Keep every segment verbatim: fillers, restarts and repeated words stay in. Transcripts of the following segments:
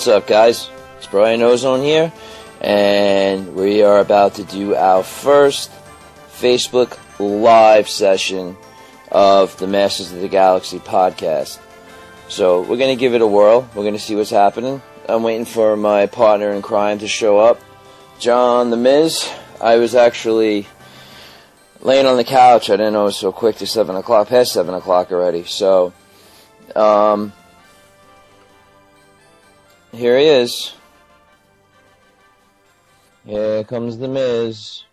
What's up, guys? It's Brian Ozone here, and we are about to do our first Facebook Live session of the Masters of the Galaxy podcast. So we're going to give it a whirl. We're going to see what's happening. I'm waiting for my partner in crime to show up, John the Miz. I was actually laying on the couch. I didn't know it was so quick to seven o'clock, past seven o'clock already. So, um... here he is. Here comes the Miz.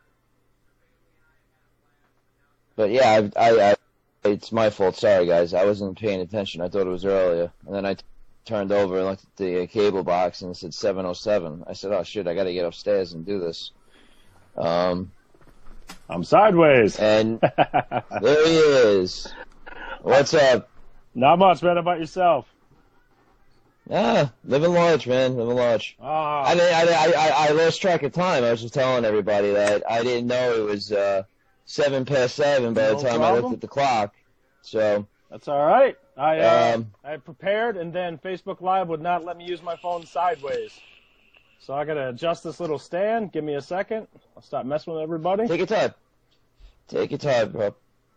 But yeah, I, I, I, it's my fault. Sorry, guys. I wasn't paying attention. I thought it was earlier, and then I t- turned over and looked at the uh, cable box, and it said seven oh seven. I said, "Oh shit! I got to get upstairs and do this." Um, I'm sideways, and there he is. What's up? Not much, man. How about yourself? Ah, living large, man, living large. Oh. I, I, I, I lost track of time. I was just telling everybody that I didn't know it was uh, seven past seven by No the time problem. I looked at the clock. So That's all right. I uh, Um, I prepared, and then Facebook Live would not let me use my phone sideways. So I got to adjust this little stand. Give me a second. I'll stop messing with everybody. take your time. Take your time, bro.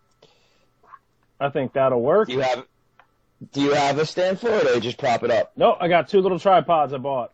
I think that'll work. Do you have Do you have a stand for it, or you just prop it up? No, I got two little tripods I bought.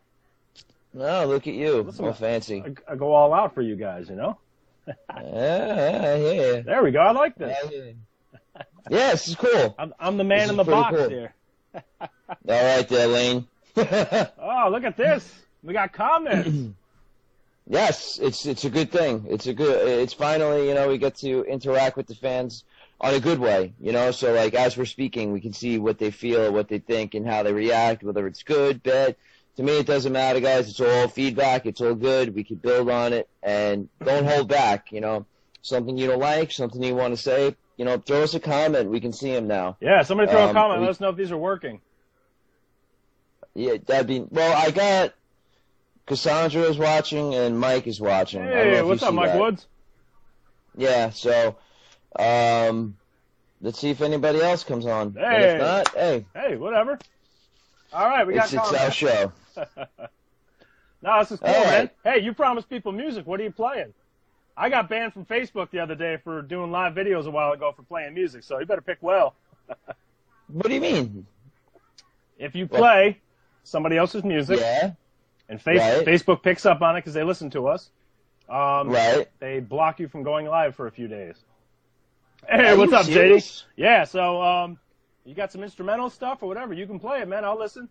No, look at you, Listen, all fancy. I, I go all out for you guys, you know? Yeah, yeah, yeah. There we go. I like this. Yeah, this is cool. I'm, I'm the man This in is the pretty box cool. here. All right there, Lane. Oh, look at this. We got comments. Yes, it's it's a good thing. It's a good. It's finally, you know, we get to interact with the fans on a good way, you know. So like as we're speaking, we can see what they feel, what they think, and how they react. Whether it's good, bad. To me, it doesn't matter, guys. It's all feedback. It's all good. We can build on it, and don't hold back. You know, something you don't like, something you want to say. You know, throw us a comment. We can see them now. Yeah, somebody throw Um, a comment. we- Let us know if these are working. Yeah, that'd be. Well, I got Cassandra is watching and Mike is watching. I don't know Hey, if what's you up, see Mike that. Woods? Yeah, so um, let's see if anybody else comes on. And Hey. if not, hey, Hey, whatever. All right, we got it's, it's our comments. show. No, this is cool, All man. right. Hey, you promised people music. What are you playing? I got banned from Facebook the other day for doing live videos a while ago for playing music, so you better pick well. What do you mean? If you play somebody else's music Yeah, and face- right. Facebook picks up on it because they listen to us, um, right. they block you from going live for a few days. Hey, Are what's you up, serious? J D? Yeah, so um, you got some instrumental stuff or whatever, you can play it, man. I'll listen.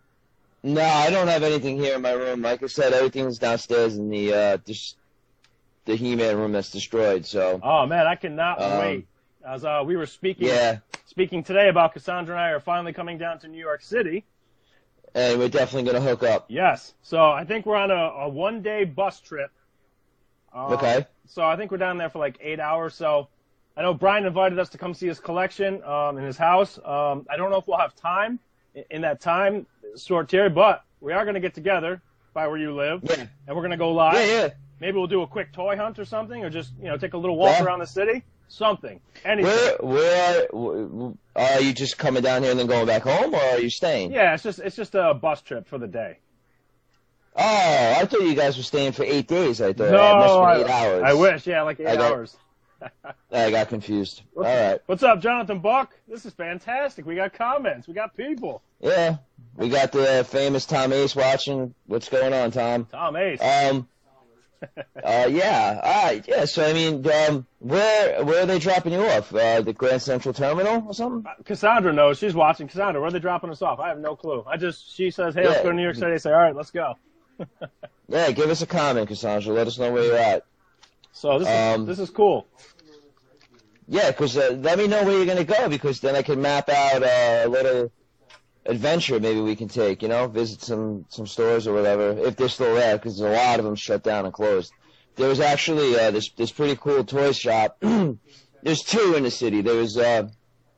No, I don't have anything here in my room. Like I said, everything's downstairs in the uh, dis- the He-Man room that's destroyed. So Oh man, I cannot Um, wait. As uh, we were speaking yeah, speaking today about Cassandra and I are finally coming down to New York City. and we're definitely gonna hook up. Yes, so I think we're on a, a one day bus trip. Uh, Okay. So I think we're down there for like eight hours. So I know Brian invited us to come see his collection um, in his house. Um, I don't know if we'll have time in, in that time short period, but we are going to get together by where you live, Yeah, and we're going to go live. yeah, yeah. Maybe we'll do a quick toy hunt or something, or just you know take a little walk Yeah. around the city. Something, anything. Where where are, w- are you just coming down here and then going back home, or are you staying? Yeah, it's just it's just a bus trip for the day. Oh, I thought you guys were staying for eight days. I thought No, it must I, have been eight hours. I wish. Yeah, like eight I got- hours. I got confused. All What's, right. what's up, Jonathan Buck? This is fantastic. We got comments. We got people. Yeah, we got the famous Tom Ace watching. What's going on, Tom? Tom Ace. Um. Uh. Yeah. All right. Yeah. So I mean, um, where where are they dropping you off? Uh, the Grand Central Terminal or something? Cassandra knows. She's watching. Cassandra, where are they dropping us off? I have no clue. I just, she says, hey, let's Yeah. go to New York City. I say, all right, let's go. Yeah. Give us a comment, Cassandra. Let us know where you're at. So this is, Um, this is cool. Yeah, 'cause uh, let me know where you're gonna go, because then I can map out uh, a little adventure maybe we can take. You know, visit some some stores or whatever if they're still there, because a lot of them shut down and closed. There was actually uh, this this pretty cool toy shop. There's two in the city. There was uh,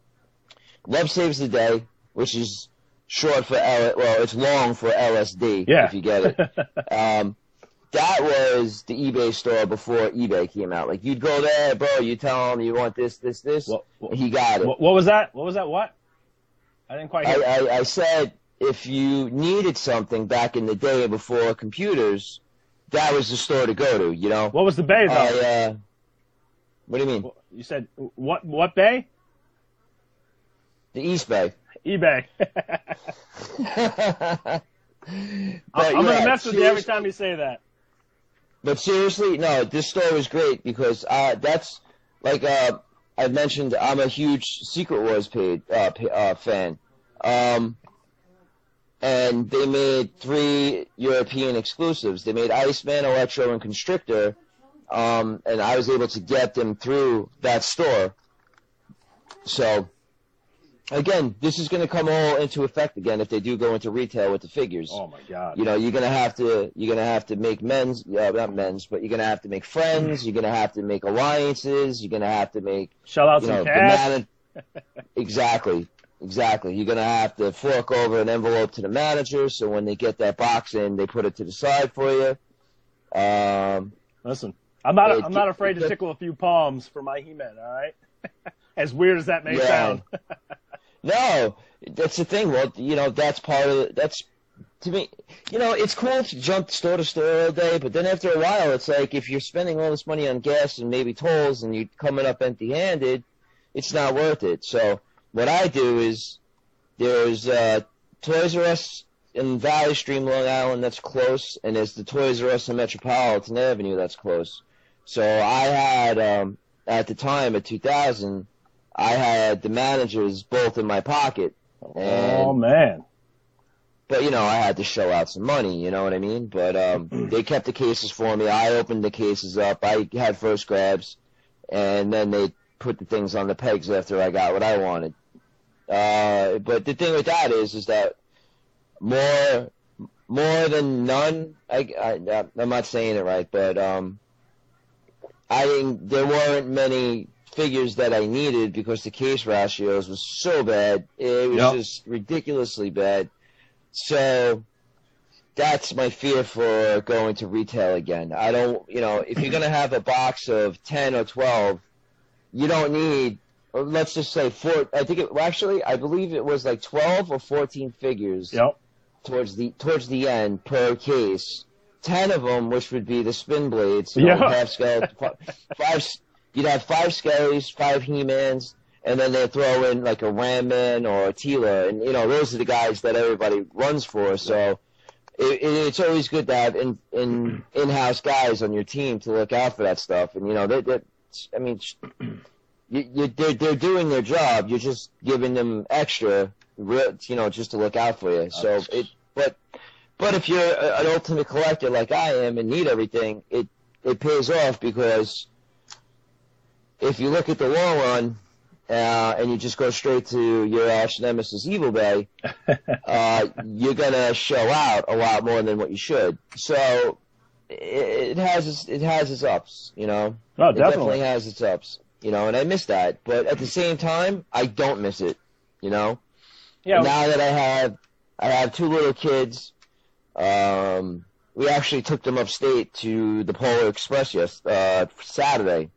Love Saves the Day, which is short for L. Well, it's long for L S D. Yeah. If you get it. um, that was the eBay store before eBay came out. Like, you'd go there, bro, you tell him you want this, this, this, What- what- he got it. What, what was that? What was that? What? I didn't quite I, hear. I, I said if you needed something back in the day before computers, that was the store to go to, you know? What was the bay, though? I, uh, what do you mean? You said, what What bay? The East Bay. eBay. But, I'm, I'm yeah, going to mess with you every seriously- time you say that. But seriously, no, this store was great because uh, that's, like uh, I mentioned, I'm a huge Secret Wars paid, uh, pa- uh, fan. Um, and they made three European exclusives. They made Iceman, Electro, and Constrictor, um, and I was able to get them through that store. So, again, this is going to come all into effect again if they do go into retail with the figures. Oh my God! You know, you're gonna have to you're gonna have to make men's, uh, not men's, but you're gonna have to make friends. You're gonna have to make alliances. You're gonna have to make, Shell out you some know, the cash. man- exactly. Exactly. You're going to have to fork over an envelope to the manager, so when they get that box in, they put it to the side for you. Um, Listen, I'm not. It- I'm not afraid to it- tickle a few palms for my He-Man. All right. As weird as that may Yeah. sound. no, that's the thing. Well, you know, that's part of it. That's, to me, you know, it's cool to jump store to store all day, but then after a while, it's like if you're spending all this money on gas and maybe tolls and you're coming up empty-handed, it's not worth it. So what I do is there's uh, Toys R Us in Valley Stream, Long Island, that's close, and there's the Toys R Us on Metropolitan Avenue that's close. So I had, um, at the time, at two thousand, I had the managers both in my pocket. And, Oh man. But, you know, I had to show out some money, you know what I mean? But um, they kept the cases for me. I opened the cases up. I had first grabs, and then they put the things on the pegs after I got what I wanted. Uh, but the thing with that is, is that more, more than none. I, I, I'm not saying it right, but um, I didn't. There weren't many figures that I needed because the case ratios was so bad. It was Yep. just ridiculously bad. So that's my fear for going to retail again. I don't, you know, if you're gonna have a box of ten or twelve, you don't need, or let's just say four. I think it well, actually, I believe it was like twelve or fourteen figures Yep. towards the towards the end per case. Ten of them, which would be the spin blades, you know, Yeah. half scale, five. You'd have five Skellies, five He-Mans, and then they throw in like a Ram Man or a Tila, and you know those are the guys that everybody runs for. So it, it, it's always good to have in in in-house guys on your team to look out for that stuff. And you know that that I mean, you, you, they're they're doing their job. You're just giving them extra, you know, just to look out for you. So it, but but if you're an ultimate collector like I am and need everything, it it pays off because if you look at the long run, uh, and you just go straight to your arch nemesis Evil Bay, uh, you're gonna show out a lot more than what you should. So it, it has its, it has its ups, you know. Oh, It definitely. definitely has its ups, you know. And I miss that, but at the same time, I don't miss it, you know. Yeah. And now that I have, I have two little kids. Um, we actually took them upstate to the Polar Express yes, uh, Saturday.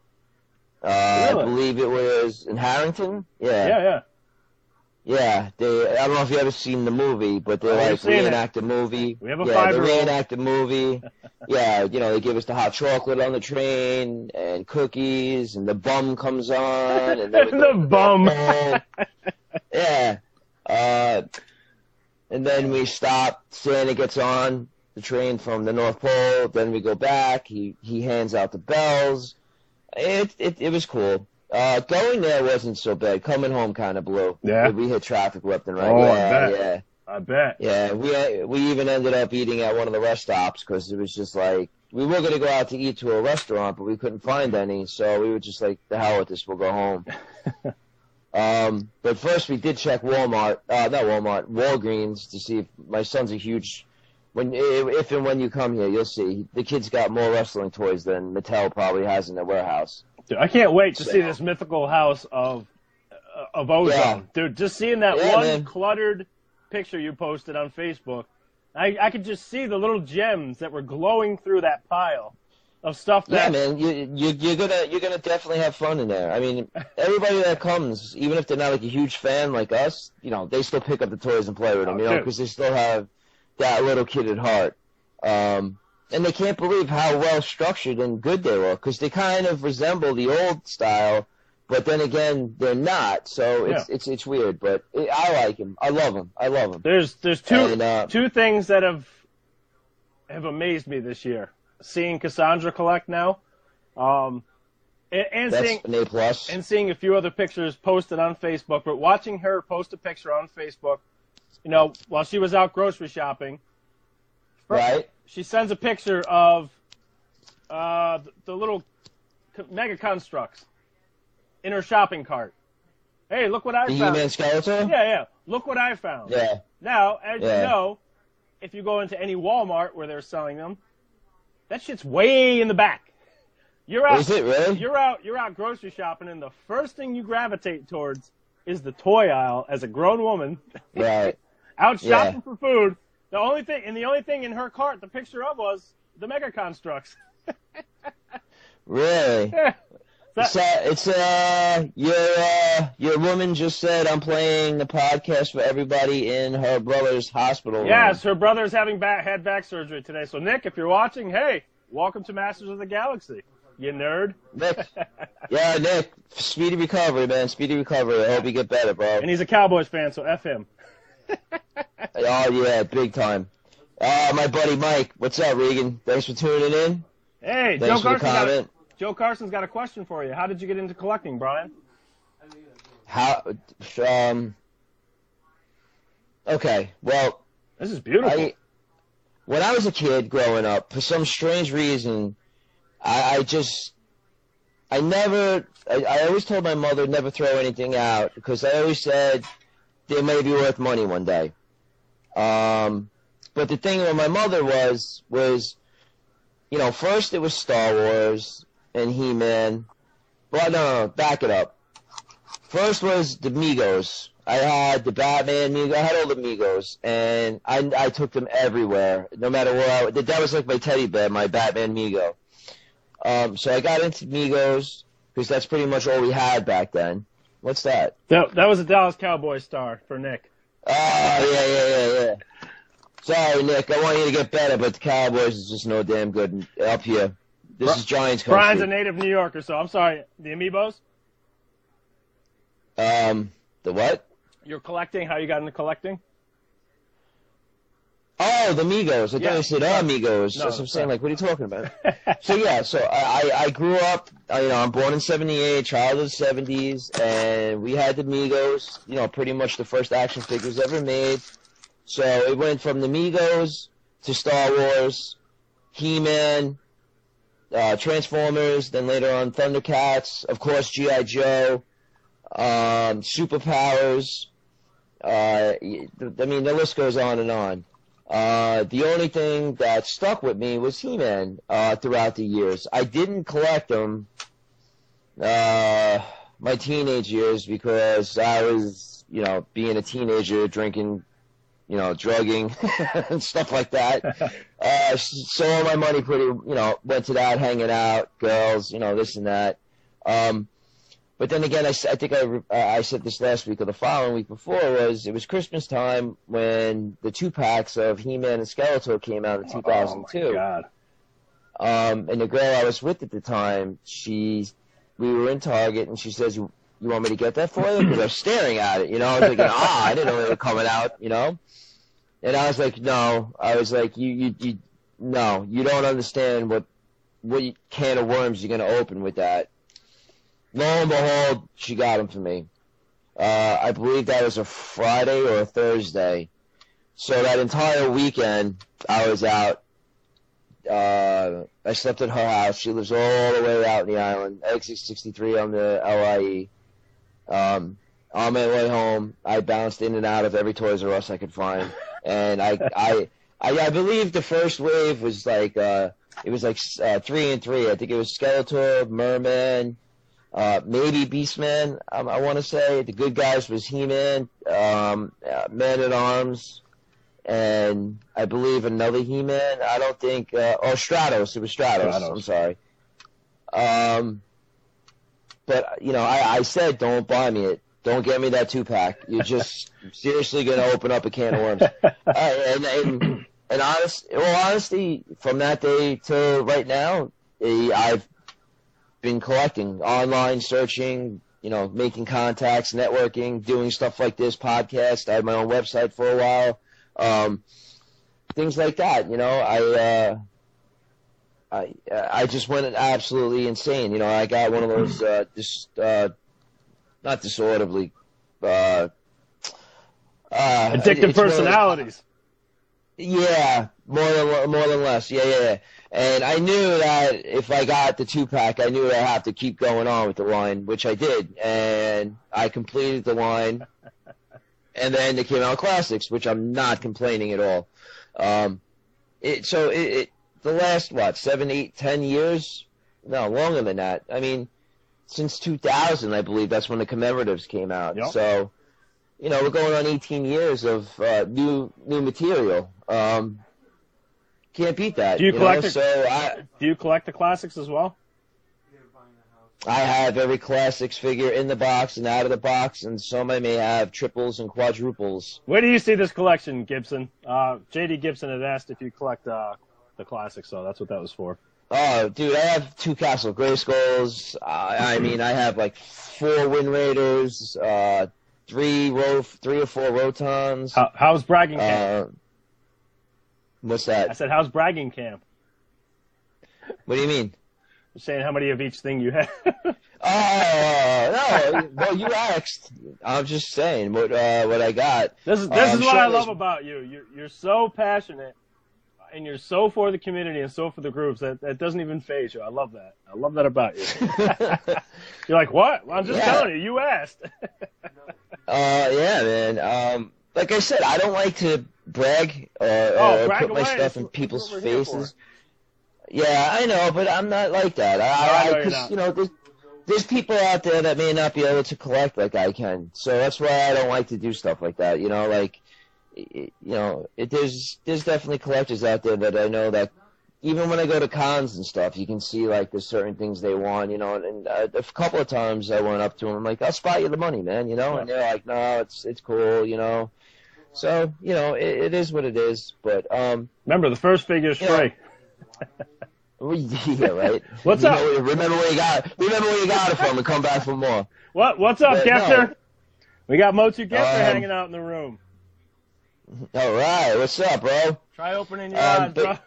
Uh, Really? I believe it was in Harrington. Yeah. Yeah. Yeah. Yeah. They, I don't know if you ever seen the movie, but they Oh, we've like seen it. reenact the movie. We have a yeah, they five-year-old. reenact the movie. Yeah, you know, they give us the hot chocolate on the train and cookies, and the bum comes on, and then we go The to bum. home. Yeah. Uh, and then we stop. Santa gets on the train from the North Pole. Then we go back. He he hands out the bells. It it it was cool. Uh, going there wasn't so bad. Coming home kind of blew. Yeah? We hit traffic left and right. Oh, I yeah, bet. yeah, I bet. yeah. We we even ended up eating at one of the rest stops because it was just like we were gonna go out to eat to a restaurant, but we couldn't find any. So we were just like, the hell with this. We'll go home. Um, but first we did check Walmart, uh, not Walmart, Walgreens to see if my son's a huge, when, if and when you come here, you'll see the kid's got more wrestling toys than Mattel probably has in their warehouse. Dude, I can't wait to So- see this mythical house of uh, of Ozone. Yeah. Dude, just seeing that Yeah, one man. cluttered picture you posted on Facebook, I, I could just see the little gems that were glowing through that pile of stuff Yeah, that. man, you, you you're gonna you're gonna definitely have fun in there. I mean, everybody that comes, even if they're not like a huge fan like us, you know, they still pick up the toys and play with them, Oh, you know, dude. because they still have that little kid at heart. Um, and they can't believe how well structured and good they look, because they kind of resemble the old style, but then again, they're not. So it's Yeah. it's it's weird, but it, I like them. I love them. I love them. There's there's two And, uh, two things that have have amazed me this year. Seeing Cassandra collect now, um, and, and That's seeing an A plus. and seeing a few other pictures posted on Facebook. But watching her post a picture on Facebook, you know, while she was out grocery shopping, Right? she sends a picture of uh, the, the little Mega Constructs in her shopping cart. Hey, look what I The found. He-Man Skeletor? Yeah, yeah. Look what I found. Yeah. Now, as Yeah. you know, if you go into any Walmart where they're selling them, that shit's way in the back. You're out. Is it really? You're out. You're out grocery shopping, and the first thing you gravitate towards is the toy aisle. As a grown woman, Right. out Yeah. shopping for food, the only thing and the only thing in her cart, the picture of was the Mega Constructs. Really? That- So it's uh your uh your woman just said I'm playing the podcast for everybody in her brother's hospital room. Yes, her brother's having back, had back surgery today. So, Nick, if you're watching, hey, welcome to Masters of the Galaxy, you nerd. Nick. Yeah, Nick. Speedy recovery, man. Speedy recovery. I hope you get better, bro. And he's a Cowboys fan, so F him. Oh yeah, big time. Uh my buddy Mike. What's up, Regan? Thanks for tuning in. Hey, Thanks Joe for the Carson got a, comment. Joe Carson's got a question for you. How did you get into collecting, Brian? How um Okay, well, This is beautiful. I, when I was a kid growing up, for some strange reason, I, I just, I never, I, I always told my mother never throw anything out because I always said they may be worth money one day. Um, but the thing with my mother was, was, you know, first it was Star Wars and He-Man. Well, no, no, no, back it up. First was the Migos. I had the Batman Migo. I had all the Migos, and I I took them everywhere, no matter where I. That was like my teddy bear, my Batman Migo. Um, so I got into Migos because that's pretty much all we had back then. What's that? that, that was a Dallas Cowboys star for Nick. Oh yeah, yeah, yeah, yeah. Sorry, Nick. I want you to get better, but the Cowboys is just no damn good up here. This Bri- is Giants country. Brian's a native New Yorker, so I'm sorry. The Amiibos? Um, the what? You're collecting? How you got into collecting? Oh, the Migos. I Yeah. thought you said, oh, Migos. No, That's what I'm saying. sorry. Like, what are you talking about? So, yeah, so I, I, I grew up, uh, you know, I'm born in seventy-eight, child of the seventies, and we had the Migos, you know, pretty much the first action figures ever made. So it went from the Migos to Star Wars, He-Man, uh, Transformers, then later on Thundercats, of course, G I. Joe, um, Superpowers. Uh, I mean, the list goes on and on. Uh, the only thing that stuck with me was He-Man uh, throughout the years. I didn't collect them uh, my teenage years because I was, you know, being a teenager, drinking, you know, drugging and stuff like that. Uh, so all my money pretty, you know, went to that, hanging out, girls, you know, this and that. Um, But then again, I, s- I think I, re- uh, I said this last week or the following week before was it was Christmas time when the two packs of He-Man and Skeletor came out in two thousand two. Oh, my God. Um, and the girl I was with at the time, she, we were in Target, and she says, "You, you want me to get that for you?" Because I was staring at it, you know. I was thinking, ah, I didn't know they were coming out, you know. And I was like, no. I was like, you, you, you, no, you don't understand what, what you- can of worms you're gonna open with that. Lo and behold, she got them for me. Uh, I believe that was a Friday or a Thursday. So that entire weekend, I was out. Uh, I slept at her house. She lives all the way out in the island, exit sixty-three on the L I E. Um, on my way home, I bounced in and out of every Toys R Us I could find. And I, I, I, I believe the first wave was like, uh, it was like uh, three and three. I think it was Skeletor, Merman, Uh, maybe Beastman, um, I want to say. The good guys was He-Man, um, uh, Man-at-Arms, and I believe another He-Man. I don't think, uh, oh, Stratos. It was Stratos. Stratos. I'm sorry. Um, but, you know, I, I said don't buy me it. Don't get me that two-pack. You're just seriously going to open up a can of worms. uh, and, and, and honest, well, honestly, from that day to right now, I've been collecting, online searching, you know, making contacts, networking, doing stuff like this, podcast. I had my own website for a while. Um, things like that, you know, I, uh, I, I just went absolutely insane. You know, I got one of those, uh, dis, uh, not disorderly, uh, uh, addictive personalities. Really, yeah, more than, more than less. Yeah, yeah, yeah. And I knew that if I got the two-pack, I knew I'd have to keep going on with the line, which I did. And I completed the line. And then they came out classics, which I'm not complaining at all. Um, it, so it, it, the last, what, seven, eight, ten years? No, longer than that. I mean, since two thousand, I believe, that's when the commemoratives came out. Yep. So, you know, we're going on eighteen years of uh, new new material. Um, can't beat that. Do you, you collect know? the, so I, do you collect the classics as well? I have every classics figure in the box and out of the box, and some I may have triples and quadruples. Where do you see this collection, Gibson? Uh, J D Gibson had asked if you collect uh, the classics, so that's what that was for. Oh, dude, I have two Castle Grayskulls. Uh, I mean, I have like four Wind Raiders, uh, three ro- three or four Rotons. How, how's bragging camp? Uh, what's that? I said, how's bragging camp? What do you mean? I'm saying how many of each thing you have. Oh, no. Well, you asked. I'm just saying what uh, what I got. This is this uh, is what sure I love about you. You're, you're so passionate, and you're so for the community and so for the groups that that doesn't even faze you. I love that. I love that about you. You're like, what? Well, I'm just yeah. telling you. You asked. uh, yeah, man. Um, like I said, I don't like to brag or, oh, or brag put my away. stuff That's in people's what faces. Yeah, I know, but I'm not like that. I, because no, you know, there's, there's people out there that may not be able to collect like I can, so that's why I don't like to do stuff like that. You know, like, you know, it, there's there's definitely collectors out there that I know that even when I go to cons and stuff, you can see like there's certain things they want. You know, and, and uh, a couple of times I went up to them, I'm like, I'll spot you the money, man. You know, and they're like, no, it's it's cool. You know, so you know, it, it is what it is. But um, remember, the first figure's free. Know, yeah, right. What's you up? Know, remember where you got. Remember where you got it from, and come back for more. What? What's up, Gefter? No. We got Motu Gefter um, hanging out in the room. All right, what's up, bro? Try opening your um, eyes, bro.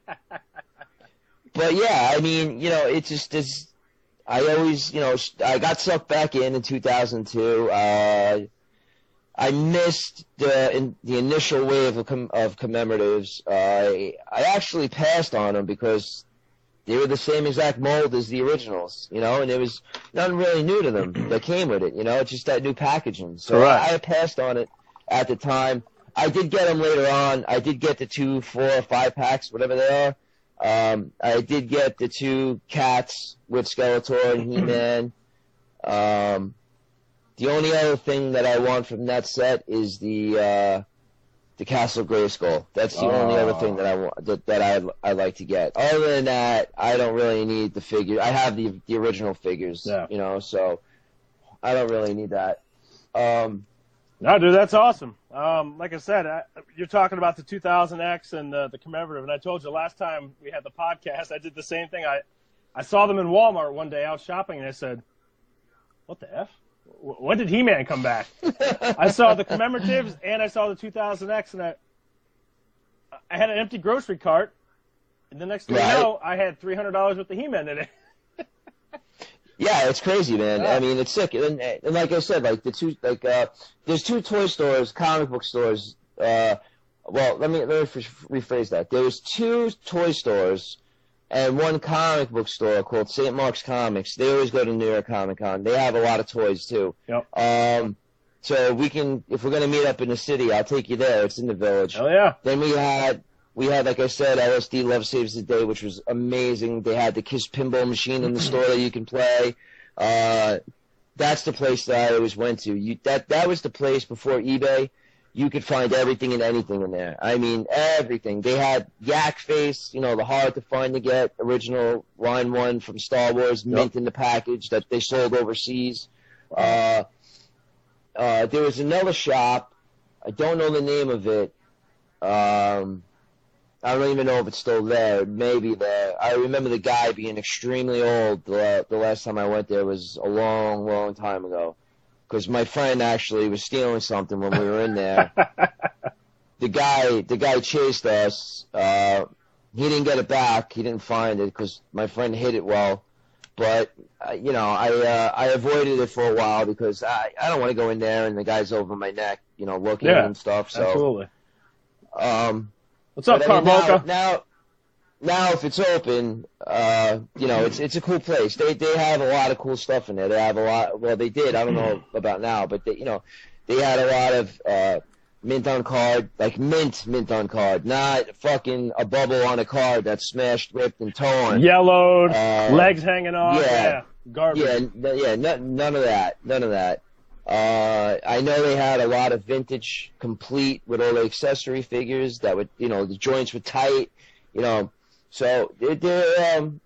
But yeah, I mean, you know, it just is. I always, you know, I got sucked back in in two thousand two. Uh, I missed the in, the initial wave of, com- of commemoratives. Uh, I, I actually passed on them because they were the same exact mold as the originals, you know, and there was nothing really new to them that came with it, you know, it's just that new packaging. So I, I passed on it at the time. I did get them later on. I did get the two, four, five packs, whatever they are. Um, I did get the two cats with Skeletor and He-Man. Um, The only other thing that I want from that set is the uh, the Castle Grayskull. That's the oh. only other thing that I want that, that I I like to get. Other than that, I don't really need the figure. I have the the original figures, yeah. you know, so I don't really need that. Um, no, dude, that's awesome. Um, like I said, I, you're talking about the two thousand X and the, the commemorative, and I told you last time we had the podcast, I did the same thing. I I saw them in Walmart one day out shopping, and I said, "What the F? When did He-Man come back?" I saw the commemoratives and I saw the two thousand X, and I, I had an empty grocery cart, and the next thing right. you know, I had three hundred dollars worth of He-Man in it. Yeah, it's crazy, man. Yeah. I mean, it's sick. And, and like I said, like the two, like uh, there's two toy stores, comic book stores. Uh, well, let me let me rephrase that. There was two toy stores and one comic book store called Saint Mark's Comics. They always go to New York Comic Con. They have a lot of toys too. Yep. Um, so we can, if we're gonna meet up in the city, I'll take you there. It's in the village. Oh yeah. Then we had, we had, like I said, L S D Love Saves the Day, which was amazing. They had the Kiss pinball machine in the store that you can play. Uh, that's the place that I always went to. You that that was the place before eBay. you could find everything and anything in there. I mean, everything. They had Yak Face, you know, the hard to find to get original line one from Star Wars, mint yep. in the package that they sold overseas. Uh, uh, there was another shop. I don't know the name of it. Um, I don't even know if it's still there. It may be there. I remember the guy being extremely old. The, the last time I went there was a long, long time ago. Because my friend actually was stealing something when we were in there. the guy, the guy chased us. Uh, he didn't get it back. He didn't find it because my friend hid it well. But uh, you know, I uh, I avoided it for a while because I I don't want to go in there and the guy's over my neck, you know, looking yeah, and stuff. So, absolutely. Um, what's up, I mean, Carmocha? Now, now, now, if it's open, uh, you know, it's it's a cool place. They they have a lot of cool stuff in there. They have a lot. Well, they did. I don't know about now, but they, you know, they had a lot of uh, mint on card, like mint mint on card, not fucking a bubble on a card that's smashed, ripped, and torn, yellowed, uh, legs hanging off. Yeah, yeah garbage. Yeah, n- yeah, n- none of that. None of that. Uh, I know they had a lot of vintage, complete with all the accessory figures that would, you know, the joints were tight, you know. So they're, um,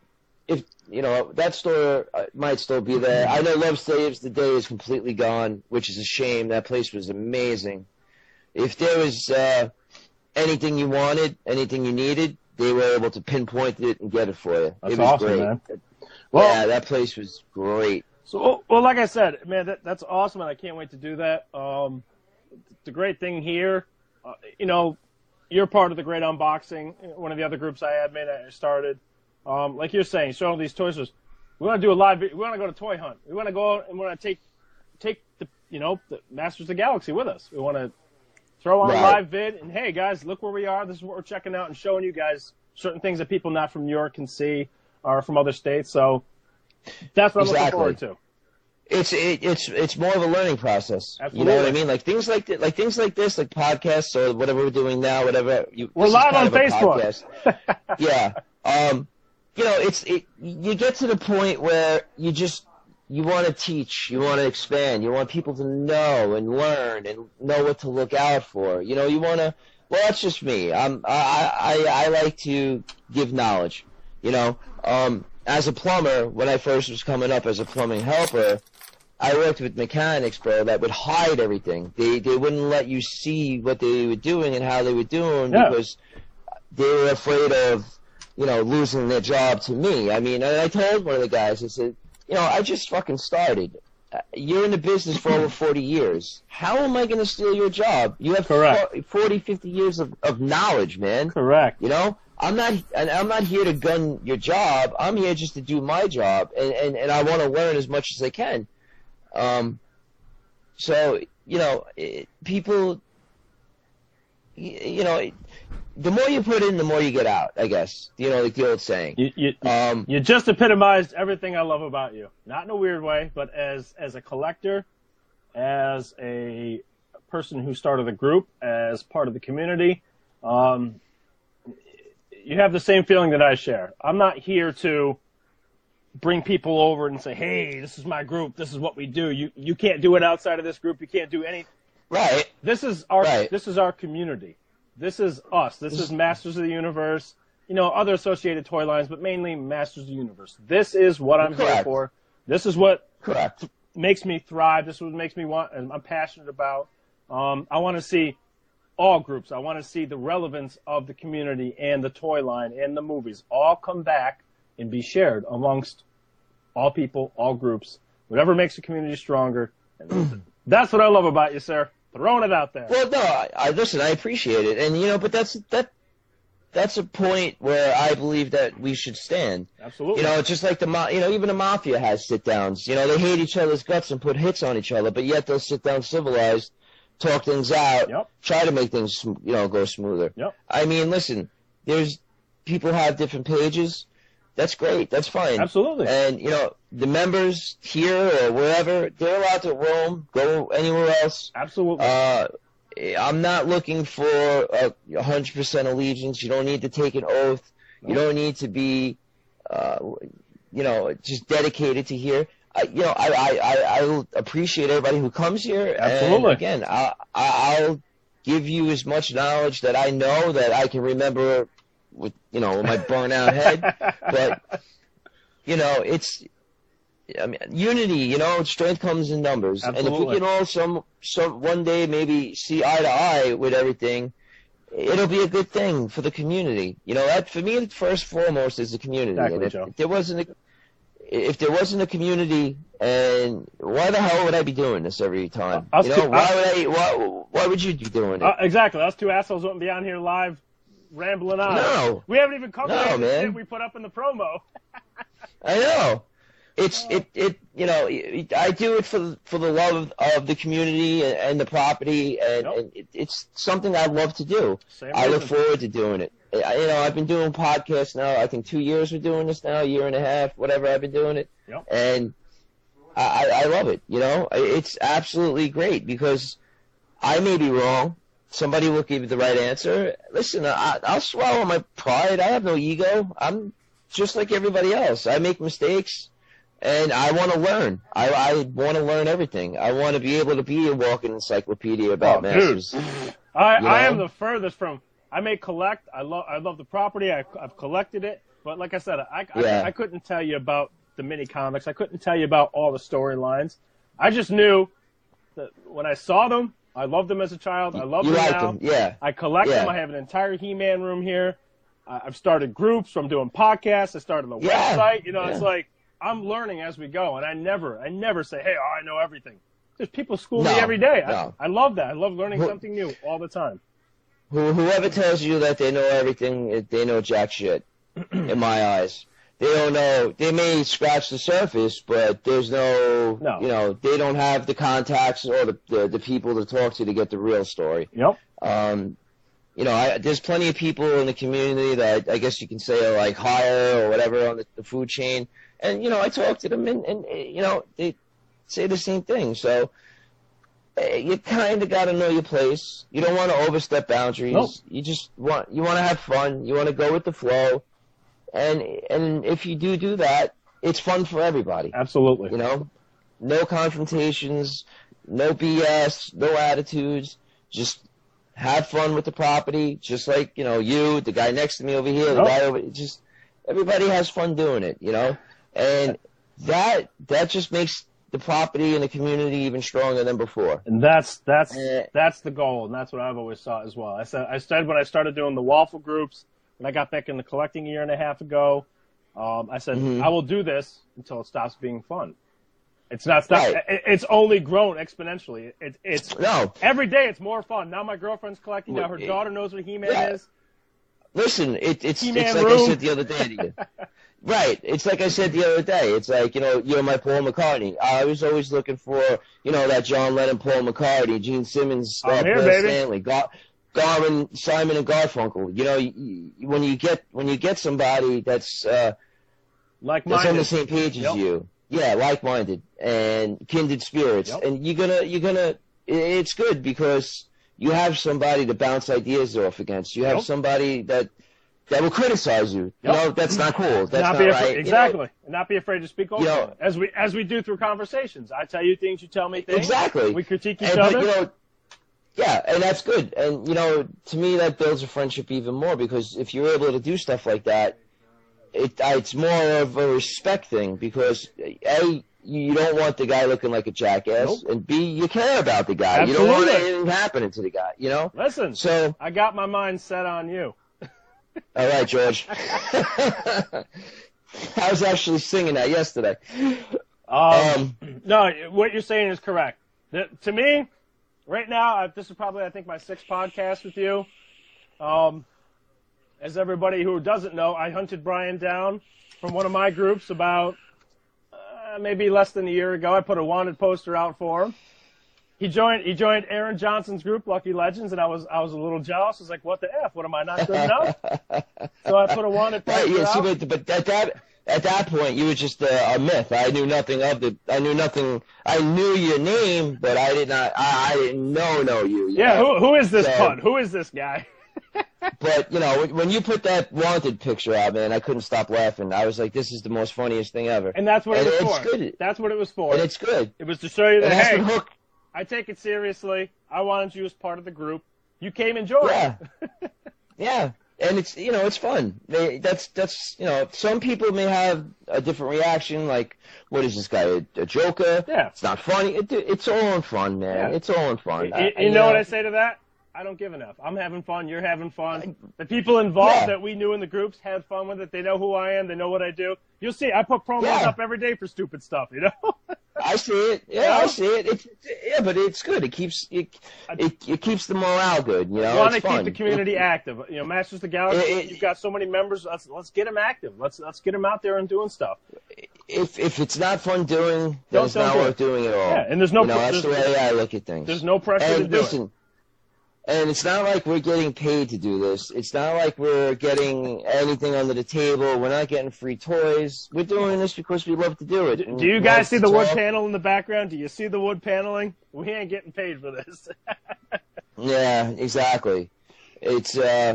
if you know, that store might still be there. I know Love Saves the Day is completely gone, which is a shame. That place was amazing. If there was uh, anything you wanted, anything you needed, they were able to pinpoint it and get it for you. That's it was awesome, great. man. Well, yeah, that place was great. So, well, like I said, man, that, that's awesome, and I can't wait to do that. Um, the great thing here, uh, you know, you're part of the Great Unboxing, one of the other groups I admin I started. Um, like you're saying, showing these toys. We want to do a live. We want to go to Toy Hunt. We want to go out and we want to take take the you know the Masters of the Galaxy with us. We want to throw on right. a live vid and hey guys, look where we are. This is what we're checking out and showing you guys certain things that people not from New York can see or from other states. So that's what I'm exactly. looking forward to. It's it, it's it's more of a learning process. Absolutely. You know what I mean? Like things like th- like things like this, like podcasts or whatever we're doing now, whatever. You, we're live on Facebook. yeah. Um. You know, it's it. You get to the point where you just you want to teach, you want to expand, you want people to know and learn and know what to look out for. You know, you want to. Well, that's just me. I'm I I I like to give knowledge. You know, um, as a plumber, when I first was coming up as a plumbing helper, I worked with mechanics, bro, that would hide everything. They they wouldn't let you see what they were doing and how they were doing yeah. because they were afraid of, you know, losing their job to me. I mean, I told one of the guys, I said, you know, I just fucking started. You're in the business for over forty years. How am I going to steal your job? You have Correct. forty, fifty years of, of knowledge, man. Correct. You know? I'm not, and I'm not here to gun your job. I'm here just to do my job, and, and, and I want to learn as much as I can. Um, so, you know, it, people, you, you know, it, the more you put in, the more you get out, I guess. You know, like the old saying. You, you, um, you just epitomized everything I love about you. Not in a weird way, but as, as a collector, as a person who started a group, as part of the community, um, you have the same feeling that I share. I'm not here to bring people over and say, hey, this is my group. This is what we do. You you can't do it outside of this group. You can't do any. Right. This is our right. this is our community. This is us. This is Masters of the Universe. You know, other associated toy lines, but mainly Masters of the Universe. This is what I'm Correct. here for. This is what Correct. makes me thrive. This is what makes me want, and I'm passionate about. Um, I want to see all groups. I want to see the relevance of the community and the toy line and the movies all come back and be shared amongst all people, all groups, whatever makes the community stronger. That's what I love about you, sir. Throwing it out there. Well, no, I, I listen. I appreciate it, and you know, but that's that. That's a point where I believe that we should stand. Absolutely. You know, it's just like the ma- you know, even the mafia has sit downs. You know, they hate each other's guts and put hits on each other, but yet they'll sit down civilized, talk things out, yep. try to make things, you know, go smoother. Yep. I mean, listen, there's people have different pages. That's great. That's fine. Absolutely. And, you know, the members here or wherever, they're allowed to roam, go anywhere else. Absolutely. Uh, I'm not looking for a one hundred percent allegiance. You don't need to take an oath. No. You don't need to be, uh, you know, just dedicated to here. I, you know, I, I, I, I appreciate everybody who comes here. Absolutely. And again, I, I, I'll give you as much knowledge that I know that I can remember with, you know, with my burnout head. But, you know, it's, I mean, unity, you know, strength comes in numbers. Absolutely. And if we can all some, some, one day maybe see eye to eye with everything, it'll be a good thing for the community. You know, that, for me, first and foremost is the community. Exactly, and if, Joe. if there wasn't a, if there wasn't a community, and why the hell would I be doing this every time? Us You know, two- why us- would I, why, why would you be doing it? Uh, exactly. Us two assholes wouldn't be on here live rambling on. No. We haven't even covered No, any of the man. shit we put up in the promo. I know. It's it it you know it, I do it for the, for the love of the community and, and the property, and, Yep. and it, it's something I love to do. Same I look reason. forward to doing it. I, you know, I've been doing podcasts now. I think two years we're doing this now, a year and a half, whatever. I've been doing it, Yep. and I, I I love it. You know, it's absolutely great because I may be wrong. Somebody will give you the right answer. Listen, I, I'll swallow my pride. I have no ego. I'm just like everybody else. I make mistakes. And I want to learn. I, I want to learn everything. I want to be able to be a walking encyclopedia about Oh, dude. Masters. I, You I know? am the furthest from. I may collect. I love. I love the property. I, I've collected it. But like I said, I, I, Yeah. I couldn't tell you about the mini comics. I couldn't tell you about all the storylines. I just knew that when I saw them, I loved them as a child. I love You them like now. them, yeah. I collect Yeah. them. I have an entire He-Man room here. I- I've started groups. I'm doing podcasts. I started a Yeah. website. You know, it's Yeah. like I'm learning as we go, and I never, I never say, "Hey, oh, I know everything." There's people school No, me every day. no. I, I love that. I love learning Who- something new all the time. Who, whoever tells you that they know everything, they know jack shit, in my eyes. They don't know. They may scratch the surface, but there's no, No. you know, they don't have the contacts or the, the, the people to talk to to get the real story. Yep. Um, you know, I, there's plenty of people in the community that I guess you can say are like higher or whatever on the, the food chain. And, you know, I talk to them and, and, you know, they say the same thing. So eh, you kind of got to know your place. You don't want to overstep boundaries. Nope. You just want, you want to have fun. You want to go with the flow. And, and if you do do that, it's fun for everybody. Absolutely. You know, no confrontations, no B S, no attitudes. Just have fun with the property. Just like, you know, you, the guy next to me over here, the Nope. guy over, just everybody has fun doing it, you know? And that, that just makes the property and the community even stronger than before. And that's that's Eh. that's the goal, and that's what I've always thought as well. I said I said when I started doing the waffle groups, when I got back into collecting a year and a half ago, um, I said Mhm. I will do this until it stops being fun. It's not stop. Right. it- It's only grown exponentially. It, it's No, every day it's more fun. Now my girlfriend's collecting. Now her Well, it- daughter knows what He-Man yeah. is. listen, it, it's, He-Man it's like room. I said the other day to you. Right. It's like I said the other day. It's like, you know, you're my Paul McCartney. I was always looking for, you know, that John Lennon, Paul McCartney, Gene Simmons, I'm uh, here, Bill baby. Stanley, Gar- Garvin, Simon and Garfunkel. You know, you, you, when you get when you get somebody that's uh, Like that's on the mine. same page as Yep. you, yeah, like-minded and kindred spirits, Yep. and you're gonna you're gonna. It's good because you have somebody to bounce ideas off against. You have Yep. somebody that. That will criticize you. Yep. You know, that's not cool. That's not not, be right. afraid, You know, exactly. And not be afraid to speak over You know- it. as we as we do through conversations. I tell you things, you tell me things. Exactly. We critique each and, other. But, you know, yeah, and that's good. And, you know, to me, that builds a friendship even more because if you're able to do stuff like that, it uh, it's more of a respect thing because, A, you don't want the guy looking like a jackass, Nope. and B, you care about the guy. You don't want Absolutely. anything happening to the guy, you know? Listen, So, I got my mind set on you. all right, George. I was actually singing that yesterday. Um, Um, no, what you're saying is correct. The, to me, right now, I, this is probably, I think, my sixth podcast with you. Um, as everybody who doesn't know, I hunted Brian down from one of my groups about uh, maybe less than a year ago. I put a wanted poster out for him. He joined. He joined Aaron Johnson's group, Lucky Legends, and I was I was a little jealous. I was like, "What the f? What am I not good enough?" So I put a wanted Right, poster yeah, see, out. but, but at that at that point, you were just a, a myth. I knew nothing of the. I knew nothing. I knew your name, but I did not. I, I didn't know know you. you Yeah, know? who who is this So- pun? Who is this guy? But, you know, when, when you put that Wanted picture out, man, I couldn't stop laughing. I was like, this is the most funniest thing ever. And that's what it and was it's for. Good. That's what it was for. And it's good. It was to show you that, and that's hey, the hook. I take it seriously. I wanted you as part of the group. You came and joined. Yeah. Yeah. And it's, you know, it's fun. They, that's, that's, you know, some people may have a different reaction, like, what is this guy, a, a joker? Yeah. It's not funny. It, it's all in fun, man. Yeah. It's all in fun. You, I, you, you know, know what I say to that? I don't give enough. I'm having fun. You're having fun. The people involved Yeah. that we knew in the groups had fun with it. They know who I am. They know what I do. You'll see. I put promos Yeah. up every day for stupid stuff, you know? I see it. Yeah, Yeah. I see it. It's, yeah, but it's good. It keeps it, it, it keeps the morale good. You know, I want to it's keep fun. the community It- active. You know, Masters of the Galaxy, It- it- you've got so many members. Let's let's get them active. Let's let's get them out there and doing stuff. If if it's not fun doing, then Don't- it's don't not do worth it. doing at all. Yeah, and there's no You know, pr- that's the there's- way I look at things. There's no pressure and to do listen, it. And it's not like we're getting paid to do this. It's not like we're getting anything under the table. We're not getting free toys. We're doing this because we love to do it. Do, do you guys see the wood talk. panel in the background? Do you see the wood paneling? We ain't getting paid for this. Yeah, exactly. It's uh,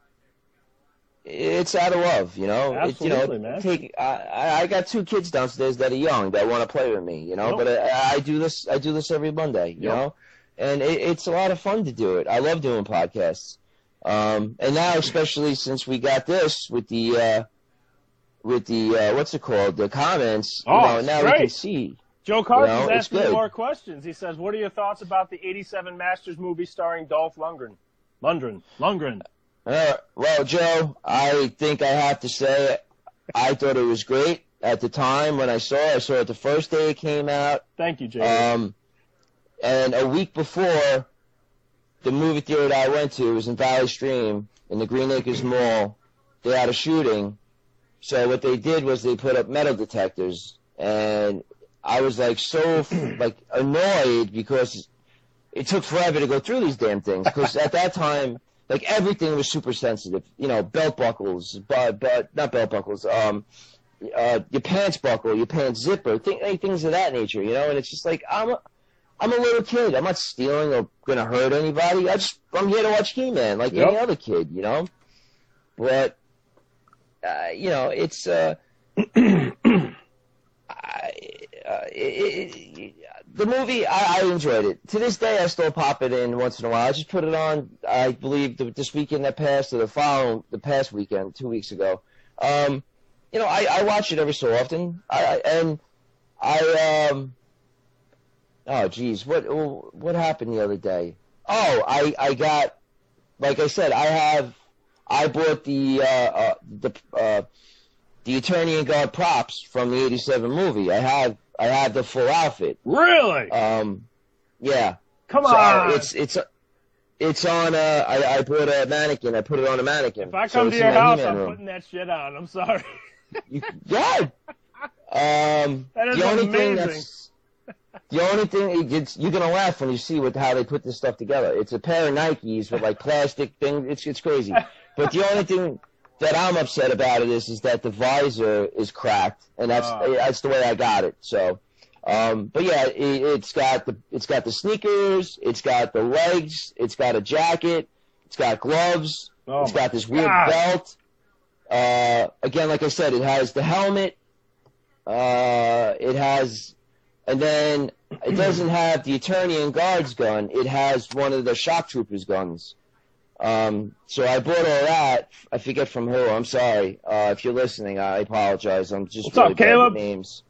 it's out of love, you know. Absolutely, it's, you know, man. Take I I got two kids downstairs that are young that want to play with me, you know. Yep. But I, I do this I do this every Monday, you Yep. know, and it, it's a lot of fun to do it. I love doing podcasts, um, and now especially since we got this with the uh, with the uh, what's it called, the comments. Oh, you know, now great. we can see. Joe Carson's You know, it's asking good. more questions. He says, what are your thoughts about the eighty-seven Masters movie starring Dolph Lundgren? Lundgren. Lundgren. Uh, well, Joe, I think I have to say I thought it was great at the time when I saw it. I saw it the first day it came out. Thank you, Jay. Um, and a week before, the movie theater that I went to was in Valley Stream in the Green Acres Mall. They had a shooting. So what they did was they put up metal detectors. And I was like so like annoyed because it took forever to go through these damn things. Because at that time, like everything was super sensitive. You know, belt buckles, but but not belt buckles. Um, uh, your pants buckle, your pants zipper, th- things of that nature. You know, and it's just like I'm a, I'm a little kid. I'm not stealing or gonna hurt anybody. I just I'm here to watch He-Man like Yep. any other kid. You know, but uh, you know it's. Uh, I, uh, it, it, it, the movie, I, I enjoyed it. To this day, I still pop it in once in a while. I just put it on, I believe, the, this weekend that passed, or the following, the past weekend, two weeks ago. Um, you know, I, I watch it every so often. I, I and I, um, oh, geez, what what happened the other day? Oh, I, I got, like I said, I have, I bought the, uh, uh the, uh, the Attorney and Guard props from the eighty-seven movie. I have I have the full outfit. Really? Um, yeah. Come So, on. it's it's it's on. Uh, I I bought a mannequin. I put it on a mannequin. if I So come it's to in your my house, He-Man I'm room. putting that shit on. I'm sorry. You, yeah. Um, That is the only thing amazing. that's the only thing it's, you're gonna laugh when you see what how they put this stuff together. It's a pair of Nikes with like plastic thing. It's it's crazy. But the only thing that I'm upset about it is is that the visor is cracked, and that's Oh. that's the way I got it. So, um, but yeah, it, it's got the it's got the sneakers, it's got the legs, it's got a jacket, it's got gloves, Oh it's my got this weird God. belt. Uh, again, like I said, it has the helmet. Uh, it has, and then it doesn't have the Attorney and Guard's gun. It has one of the shock troopers' guns. Um, so I bought all that. I forget from who. I'm sorry. Uh, if you're listening, I apologize. I'm just What's really up, bad Caleb? with names.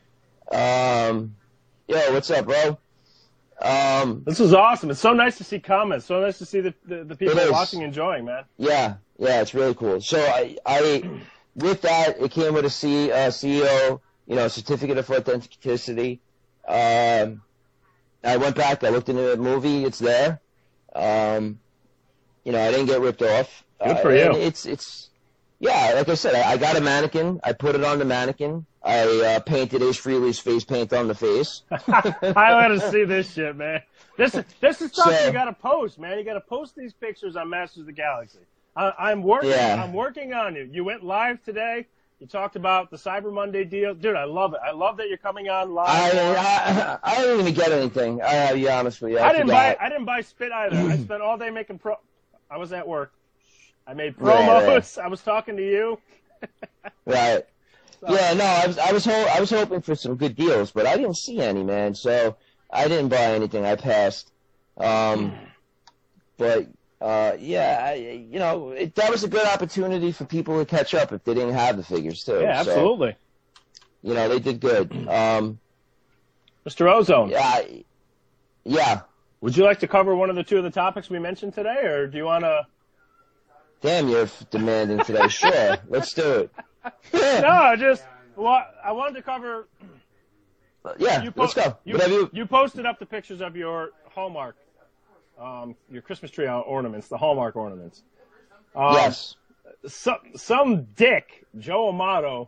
Um, yo, what's up, bro? Um, This is awesome. It's so nice to see comments. So nice to see the the, the people It is. watching enjoying, man. yeah, yeah, it's really cool. So I, I, with that, it came with a C, uh, C E O, you know, certificate of authenticity. Um, I went back. I looked into the movie. It's there. Um, you know, I didn't get ripped off. Good for uh, you. and It's it's yeah, like I said, I, I got a mannequin. I put it on the mannequin. I uh, painted Ace Frehley's face paint on the face. I want to see this shit, man. This is this is stuff So- you got to post, man. You got to post these pictures on Masters of the Galaxy. I, I'm working. Yeah. I'm working on it. You went live today. You talked about the Cyber Monday deal, dude. I love it. I love that you're coming on live. I, I I didn't even get anything. I'll be honest with you. I, I didn't buy. forgot. I didn't buy spit either. I spent all day making pro. I was at work. I made promos. Right, right. I was talking to you. Right. So, Yeah, no, I was I was ho- I was hoping for some good deals, but I didn't see any, man. So I didn't buy anything. I passed. Um, but uh, yeah, I, you know, it, that was a good opportunity for people to catch up if they didn't have the figures too. Yeah, absolutely. So, you know, they did good. Um, Mister Ozone. Yeah. Yeah. Would you like to cover one of the two of the topics we mentioned today, or do you want to? Damn, you're demanding today. Sure, let's do it. No, just well, I wanted to cover. Yeah, you po- let's go. You, Whatever you... you posted up the pictures of your Hallmark, um, your Christmas tree ornaments, the Hallmark ornaments. Um, yes. Some some dick, Joe Amato.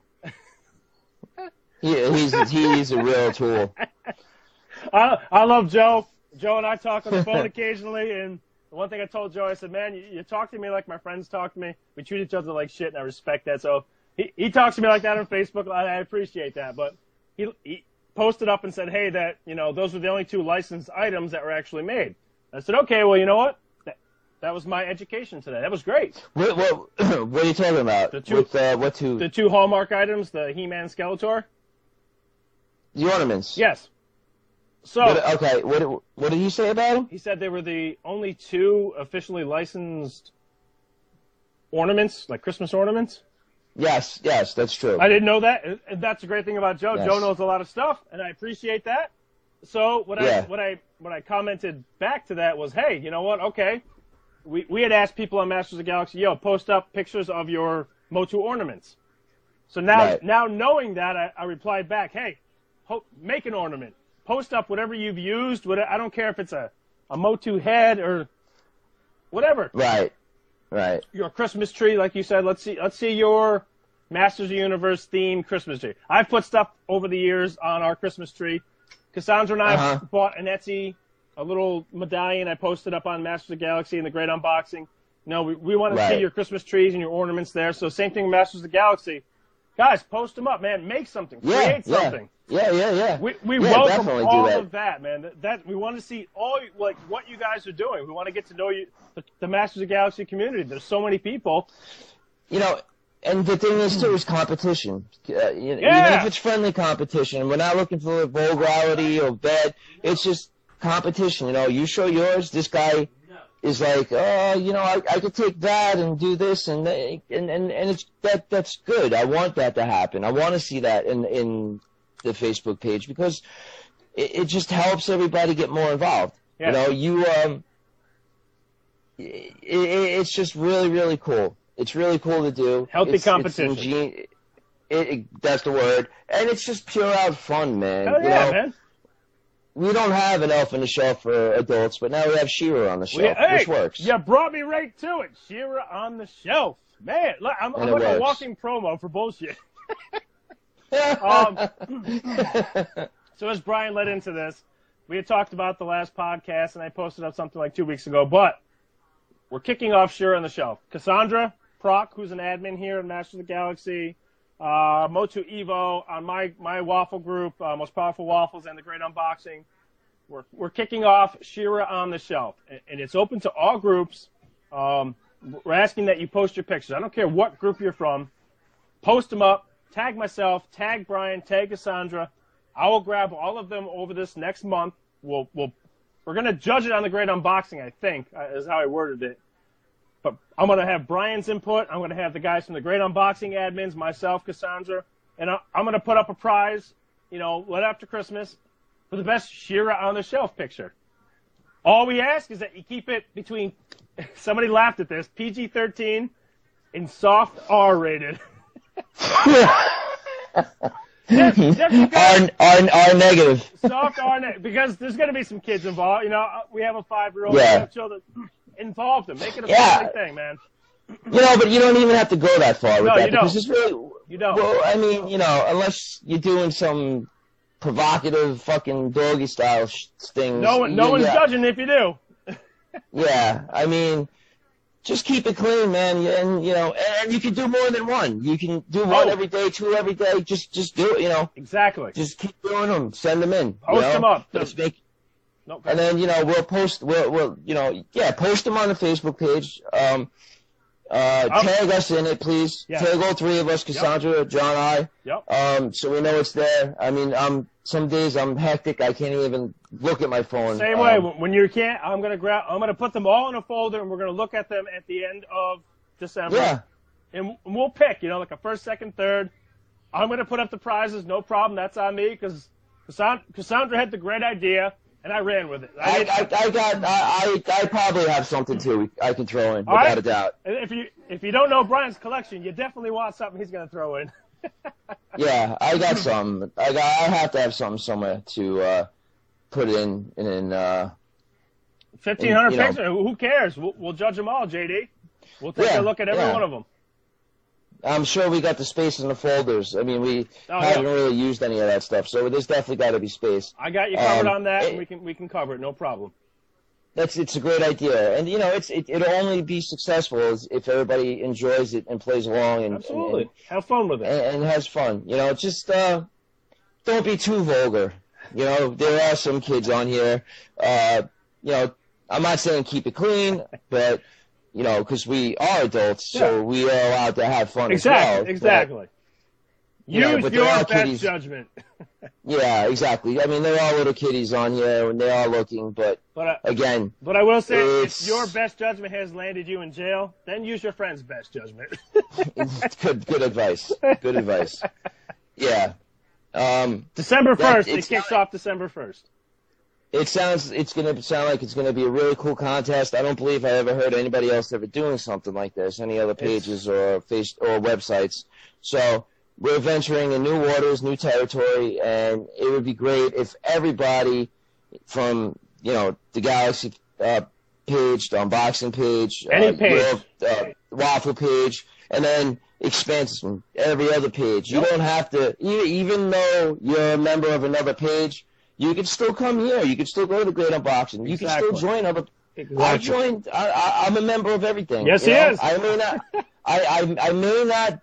he, he's he's a real tool. I I love Joe. Joe and I talk on the phone occasionally, and the one thing I told Joe, I said, man, you, you talk to me like my friends talk to me. We treat each other like shit, and I respect that. So he, he talks to me like that on Facebook. I, I appreciate that. But he, he posted up and said, hey, that, you know, those were the only two licensed items that were actually made. I said, okay, well, you know what? That, that was my education today. That was great. What, what, what are you talking about? The two, With, uh, what two? The two Hallmark items, the He-Man Skeletor. The ornaments. Yes. So what, okay, what what did he say about them? He said they were the only two officially licensed ornaments, like Christmas ornaments. Yes, yes, that's true. I didn't know that, and that's the great thing about Joe. Yes. Joe knows a lot of stuff, and I appreciate that. So what yeah. I what I what I commented back to that was, hey, you know what? Okay, we we had asked people on Masters of the Galaxy, yo, post up pictures of your Motu ornaments. So now right. now knowing that, I, I replied back, hey, ho- make an ornament. Post up whatever you've used. Whatever, I don't care if it's a, a Motu head or whatever. Right, right. Your Christmas tree, like you said. Let's see. Let's see your Masters of the Universe themed Christmas tree. I've put stuff over the years on our Christmas tree. Cassandra and I uh-huh. bought an Etsy, a little medallion I posted up on Masters of the Galaxy in the Great Unboxing. No, we we want to right. see your Christmas trees and your ornaments there. So same thing with Masters of the Galaxy. Guys, post them up, man. Make something. Yeah, Create yeah. something. Yeah, yeah, yeah. We we yeah, welcome all that. of that, man. That, that we want to see all like what you guys are doing. We want to get to know you, the, the Masters of the Galaxy community. There's so many people. You know, and the thing is too is competition. Uh, you, yeah. Even if it's friendly competition, we're not looking for vulgarity or bad. It's just competition. You know, you show yours. This guy is like, oh, you know, I, I could take that and do this, and and and and it's that that's good. I want that to happen. I want to see that in in the Facebook page because it, it just helps everybody get more involved. Yeah. You know, you um, it, it, it's just really really cool. It's really cool to do. Healthy it's, competition. It's ingen- it, it, that's the word, and it's just pure out fun, man. Hell you yeah, know? man. We don't have an Elf on the Shelf for adults, but now we have She-Ra on the shelf, well, hey, which works. You brought me right to it. She-Ra on the shelf. Man, look, I'm, I'm like works. a walking promo for bullshit. um, so as Brian led into this, we had talked about the last podcast, and I posted up something like two weeks ago, but we're kicking off She-Ra on the Shelf. Cassandra Proc, who's an admin here at Masters of the Galaxy, Uh, Motu Evo on my, my waffle group, uh, Most Powerful Waffles and the Great Unboxing. We're, we're kicking off She-Ra on the Shelf, and, and it's open to all groups. Um, we're asking that you post your pictures. I don't care what group you're from. Post them up. Tag myself, tag Brian, tag Cassandra. I will grab all of them over this next month. We'll, we'll, we're going to judge it on the Great Unboxing, I think, uh, is how I worded it. But I'm going to have Brian's input. I'm going to have the guys from the Great Unboxing admins, myself, Cassandra, and I'm going to put up a prize, you know, right after Christmas for the best She-Ra on the Shelf picture. All we ask is that you keep it between, somebody laughed at this, P G thirteen and soft R rated. Just, just R, R, R negative. Soft R negative, because there's going to be some kids involved. You know, we have a five-year-old, yeah. we have children. Involve them. Make it a yeah. family thing, man. You know, but you don't even have to go that far with no, that you because don't. it's really. You don't. Well, I mean, you know, unless you're doing some provocative fucking doggy style sh- things. No one, no you, one's yeah. judging if you do. Yeah, I mean, just keep it clean, man. And you know, and you can do more than one. You can do one oh. every day, two every day. Just, just do it. You know. Exactly. Just keep doing them. Send them in. Post you know? them up. Let's make. No, and then, you know, we'll post, we'll, we'll, you know, yeah, post them on the Facebook page. Um, Uh, Oh. tag us in it, please. Yeah. Tag all three of us, Cassandra, John, I. Yep. Um, so we know it's there. I mean, um, some days I'm hectic. I can't even look at my phone. Same um, way. When you can't, I'm gonna grab. I'm gonna put them all in a folder, and we're gonna look at them at the end of December. Yeah. And we'll pick. You know, like a first, second, third. I'm gonna put up the prizes. No problem. That's on me because Cassandra had the great idea, and I ran with it. I, did- I, I got, I, I, I probably have something too. I can throw in, All without right. a doubt. And if you if you don't know Brian's collection, you definitely want something he's gonna throw in. Yeah, I got some. I got. I have to have something somewhere to uh, put in in. Uh, Fifteen hundred you know- pictures. Who cares? We'll, we'll judge them all, J D. We'll take Yeah, a look at every yeah. one of them. I'm sure we got the space in the folders. I mean, we Oh, haven't yeah. really used any of that stuff, so there's definitely got to be space. I got you covered Um, on that, it- and we can we can cover it. No problem. That's it's a great idea, and you know, it's it, it'll only be successful as if everybody enjoys it and plays along and Absolutely. and, Have fun with it. and, and has fun. You know, just uh, don't be too vulgar. You know, there are some kids on here. Uh, you know, I'm not saying keep it clean, but you know, because we are adults, so Yeah. we are allowed to have fun Exactly. as well. Exactly. Yeah, Use but there your are best kiddies- judgment. But, yeah, exactly. I mean, there are little kiddies on here, and they are looking, but But uh, again, but I will say, It's- if your best judgment has landed you in jail, then use your friend's best judgment. good good advice. Good advice. Yeah. Um, December That- first, it it's- kicks off December first. It sounds it's going to sound like it's going to be a really cool contest. I don't believe I ever heard anybody else ever doing something like this, any other pages or face or websites. So we're venturing in new waters, new territory, and it would be great if everybody from you know the Galaxy uh, page, the unboxing page, Any uh, page. your, uh, waffle page, and then expansion every other page. You Yep. don't have to, e- even though you're a member of another page. You can still come here. You can still go to the Great Unboxing. You Exactly. can still join other. I Exactly. joined. I, I, I'm a member of everything. Yes, you he know? is. I may not. I, I I may not.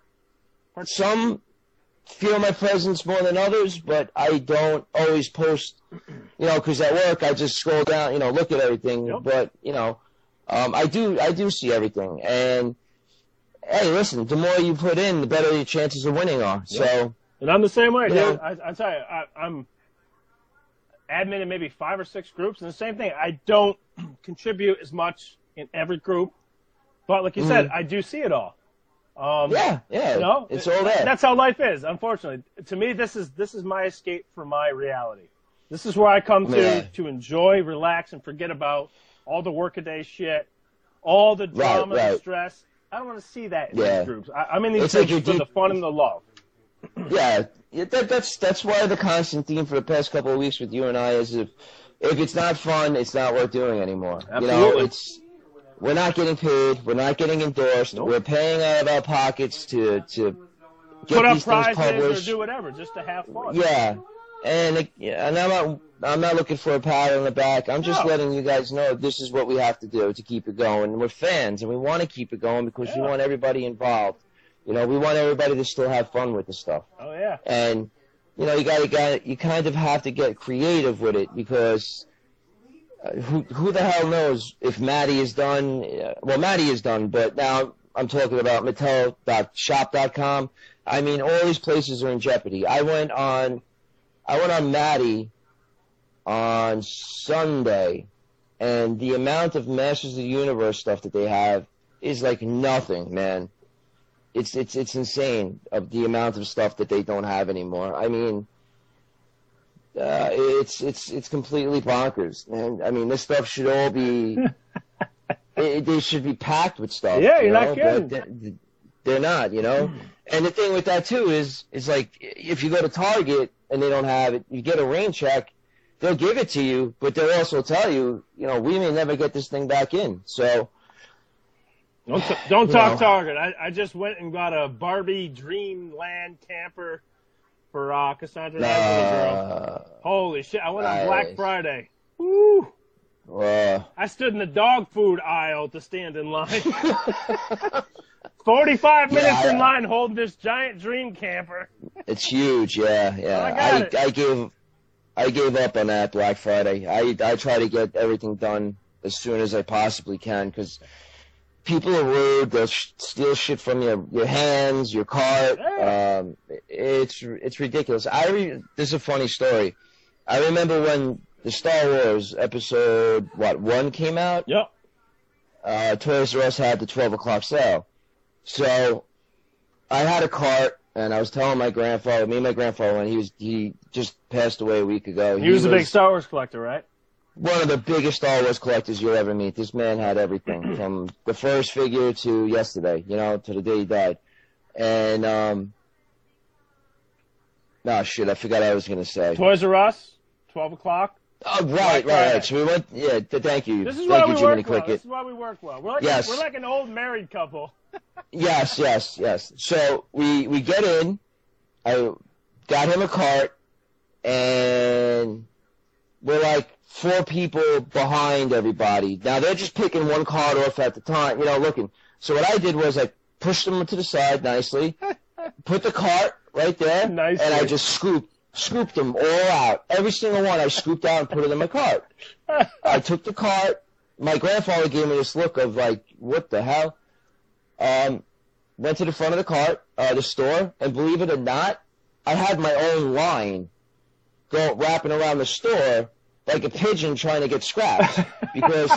Some feel my presence more than others, but I don't always post. You know, because at work I just scroll down. You know, look at everything. Yep. But you know, um, I do. I do see everything. And hey, listen. The more you put in, the better your chances of winning are. So. And I'm the same way, dude. Yeah. I, I tell you, I, I'm admin in maybe five or six groups, and the same thing. I don't contribute as much in every group, but like you said, I do see it all. Um, Yeah, yeah. you know, it's all there. That's how life is. Unfortunately, to me, this is this is my escape from my reality. This is where I come to Yeah. to enjoy, relax, and forget about all the workaday shit, all the drama and right. stress. I don't want to see that in Yeah. these groups. I, I'm in these It's like groups you're for the deep- fun and the love. Yeah, yeah, that, that's that's why the constant theme for the past couple of weeks with you and I is if if it's not fun, it's not worth doing anymore. You know, Absolutely. it's we're not getting paid, we're not getting endorsed, Nope. we're paying out of our pockets to to get Put up these things prizes or published. do whatever just to have fun. Yeah, and it, yeah, and I'm not I'm not looking for a pat on the back. I'm just No. letting you guys know this is what we have to do to keep it going. We're fans, and we want to keep it going because we Yeah. want everybody involved. You know, we want everybody to still have fun with the stuff. Oh yeah. And you know, you got to got you kind of have to get creative with it because uh, who who the hell knows if Maddie is done? Uh, well, Maddie is done, but now I'm talking about Mattel dot shop dot com. I mean, all these places are in jeopardy. I went on, I went on Maddie on Sunday, and the amount of Masters of the Universe stuff that they have is like nothing, man. It's it's it's insane of the amount of stuff that they don't have anymore. I mean, uh, it's it's it's completely bonkers, man. I mean, this stuff should all be. it, they should be packed with stuff. Yeah, you you're not know, kidding. but They're, they're not, you know. And the thing with that too is is like if you go to Target and they don't have it, you get a rain check. They'll give it to you, but they'll also tell you, you know, we may never get this thing back in. So. Don't t- don't You talk know. Target. I, I just went and got a Barbie Dreamland camper for uh, Cassandra and I, little girl. Uh, Holy shit! I went on Black nice. Friday. Woo! uh, I stood in the dog food aisle to stand in line. Forty-five minutes Yeah, I- in line holding this giant dream camper. it's huge, yeah, yeah. I got it. I, I gave, I gave up on that Black Friday. I, I try to get everything done as soon as I possibly can because people are rude. They'll sh- steal shit from your your hands, your cart. Um, it's it's ridiculous. I re- this is a funny story. I remember when the Star Wars episode what one came out. Yep. Uh, Toys R Us had the twelve o'clock sale, so I had a cart, and I was telling my grandfather. Me and my grandfather, when he was he just passed away a week ago. He, he was a big Star Wars collector, right? One of the biggest Star Wars collectors you'll ever meet. This man had everything from the first figure to yesterday, you know, to the day he died. And, um, no, shit, I forgot what I was going to say. Toys R Us, twelve o'clock. Oh, right, right, right. right. So we went, yeah, th- thank you. This is thank why you, we Jiminy work well. Cricket. This is why we work well. We're like, yes. we're like an old married couple. yes, yes, yes. So we, we get in. I got him a cart, and we're like four people behind everybody. Now, they're just picking one card off at the time, you know, looking. So what I did was I pushed them to the side nicely, put the cart right there, nicely. And I just scooped, scooped them all out. Every single one I scooped out and put it in my cart. I took the cart. My grandfather gave me this look of like, what the hell? Um, went to the front of the cart, uh, the store, and believe it or not, I had my own line go wrapping around the store like a pigeon trying to get scraps because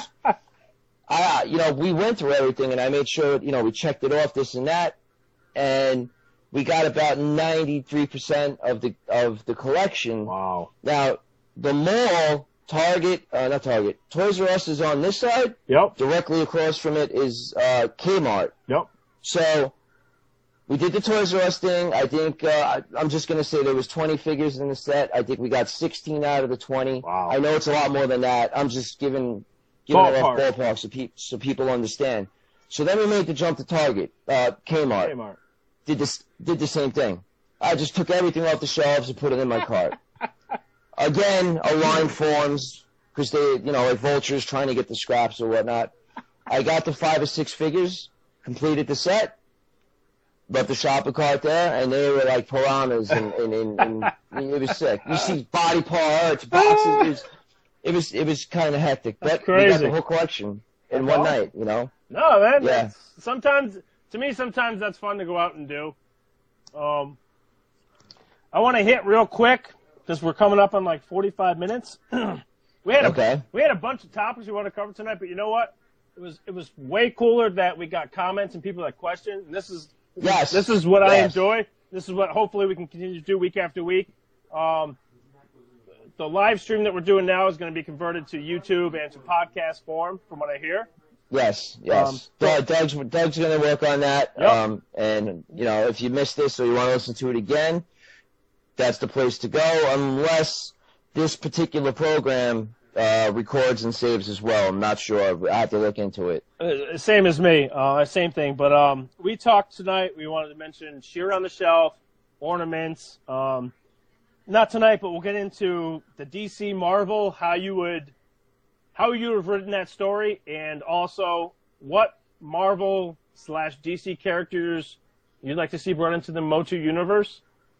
I, you know, we went through everything and I made sure, you know, we checked it off, this and that, and we got about ninety-three percent of the of the collection. Wow. Now, the mall, Target, uh, not Target, Toys R Us is on this side. Yep. Directly across from it is uh, Kmart. Yep. So we did the Toys R Us thing. I think, uh, I'm just going to say there was twenty figures in the set. I think we got sixteen out of the twenty. Wow. I know it's a lot more than that. I'm just giving, giving Ballpark. it off ballpark so, pe- so people understand. So then we made the jump to Target, uh, Kmart. Kmart. Did this, did the same thing. I just took everything off the shelves and put it in my cart. Again, a line forms because they, you know, like vultures trying to get the scraps or whatnot. I got the five or six figures, completed the set. Left the shopping cart there, and they were like piranhas, and, and, and, and it was sick. You see body parts, boxes. It was, it was, it was kind of hectic. That's but crazy. we got the whole collection in That's one awesome. night, you know? No, man. Yeah. That's, sometimes, to me, sometimes that's fun to go out and do. Um, I want to hit real quick because we're coming up on like forty-five minutes. we had a, Okay. we had a bunch of topics we want to cover tonight, but you know what? It was it was way cooler that we got comments and people that question. And this is Yes. This is what I Yes. enjoy. This is what hopefully we can continue to do week after week. Um, the live stream that we're doing now is going to be converted to YouTube and to podcast form, from what I hear. Yes, yes. Um, Doug, Doug's, Doug's going to work on that. Yep. Um, and, you know, if you missed this or you want to listen to it again, that's the place to go, unless this particular program uh, records and saves as well. I'm not sure. I have to look into it. Uh, same as me, uh, same thing. But um, we talked tonight. We wanted to mention Sheer on the Shelf, ornaments. Um, not tonight, but we'll get into the D C Marvel, how you would, how you would have written that story, and also what Marvel slash D C characters you'd like to see brought into the Motu universe.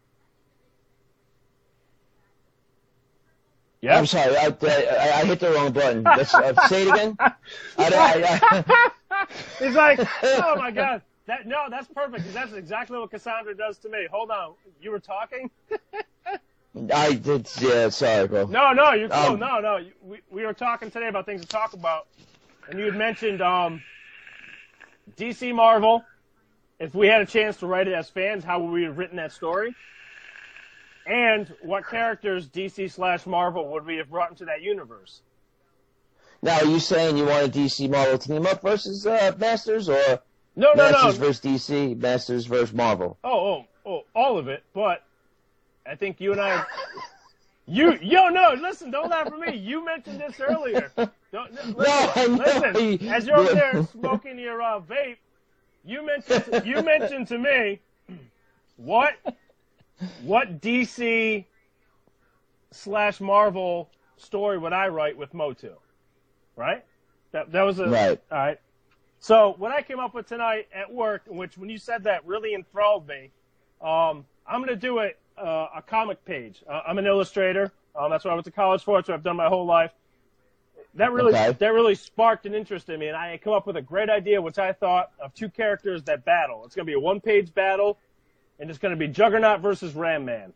Yeah. I'm sorry. I, I, I hit the wrong button. Let's, uh, say it again. I, I, I, He's like, oh my God. That no, that's perfect because that's exactly what Cassandra does to me. Hold on, you were talking? I did. Yeah, sorry, bro. No, no, you're cool. Um, no, no, we we were talking today about things to talk about, and you had mentioned um, D C Marvel. If we had a chance to write it as fans, how would we have written that story? And what characters D C slash Marvel would we have brought into that universe? Now, are you saying you want a D C Marvel team up versus uh, Masters, or No, no, Masters no. versus D C, Masters versus Marvel? Oh, oh, oh, all of it. But I think you and I, you, yo, no, listen, don't laugh at me. You mentioned this earlier. Don't, listen, No, I know. listen. As you're over there smoking your uh, vape, you mentioned, you mentioned to me what, what D C slash Marvel story would I write with Motu, right? That that was a Right. All right. So what I came up with tonight at work, which when you said that really enthralled me, um, I'm going to do it uh, a comic page. Uh, I'm an illustrator. Um, that's what I went to college for. That's what I've done my whole life. that really Okay. that really sparked an interest in me, and I come up with a great idea, which I thought of two characters that battle. It's going to be a one-page battle, and it's going to be Juggernaut versus Ram Man.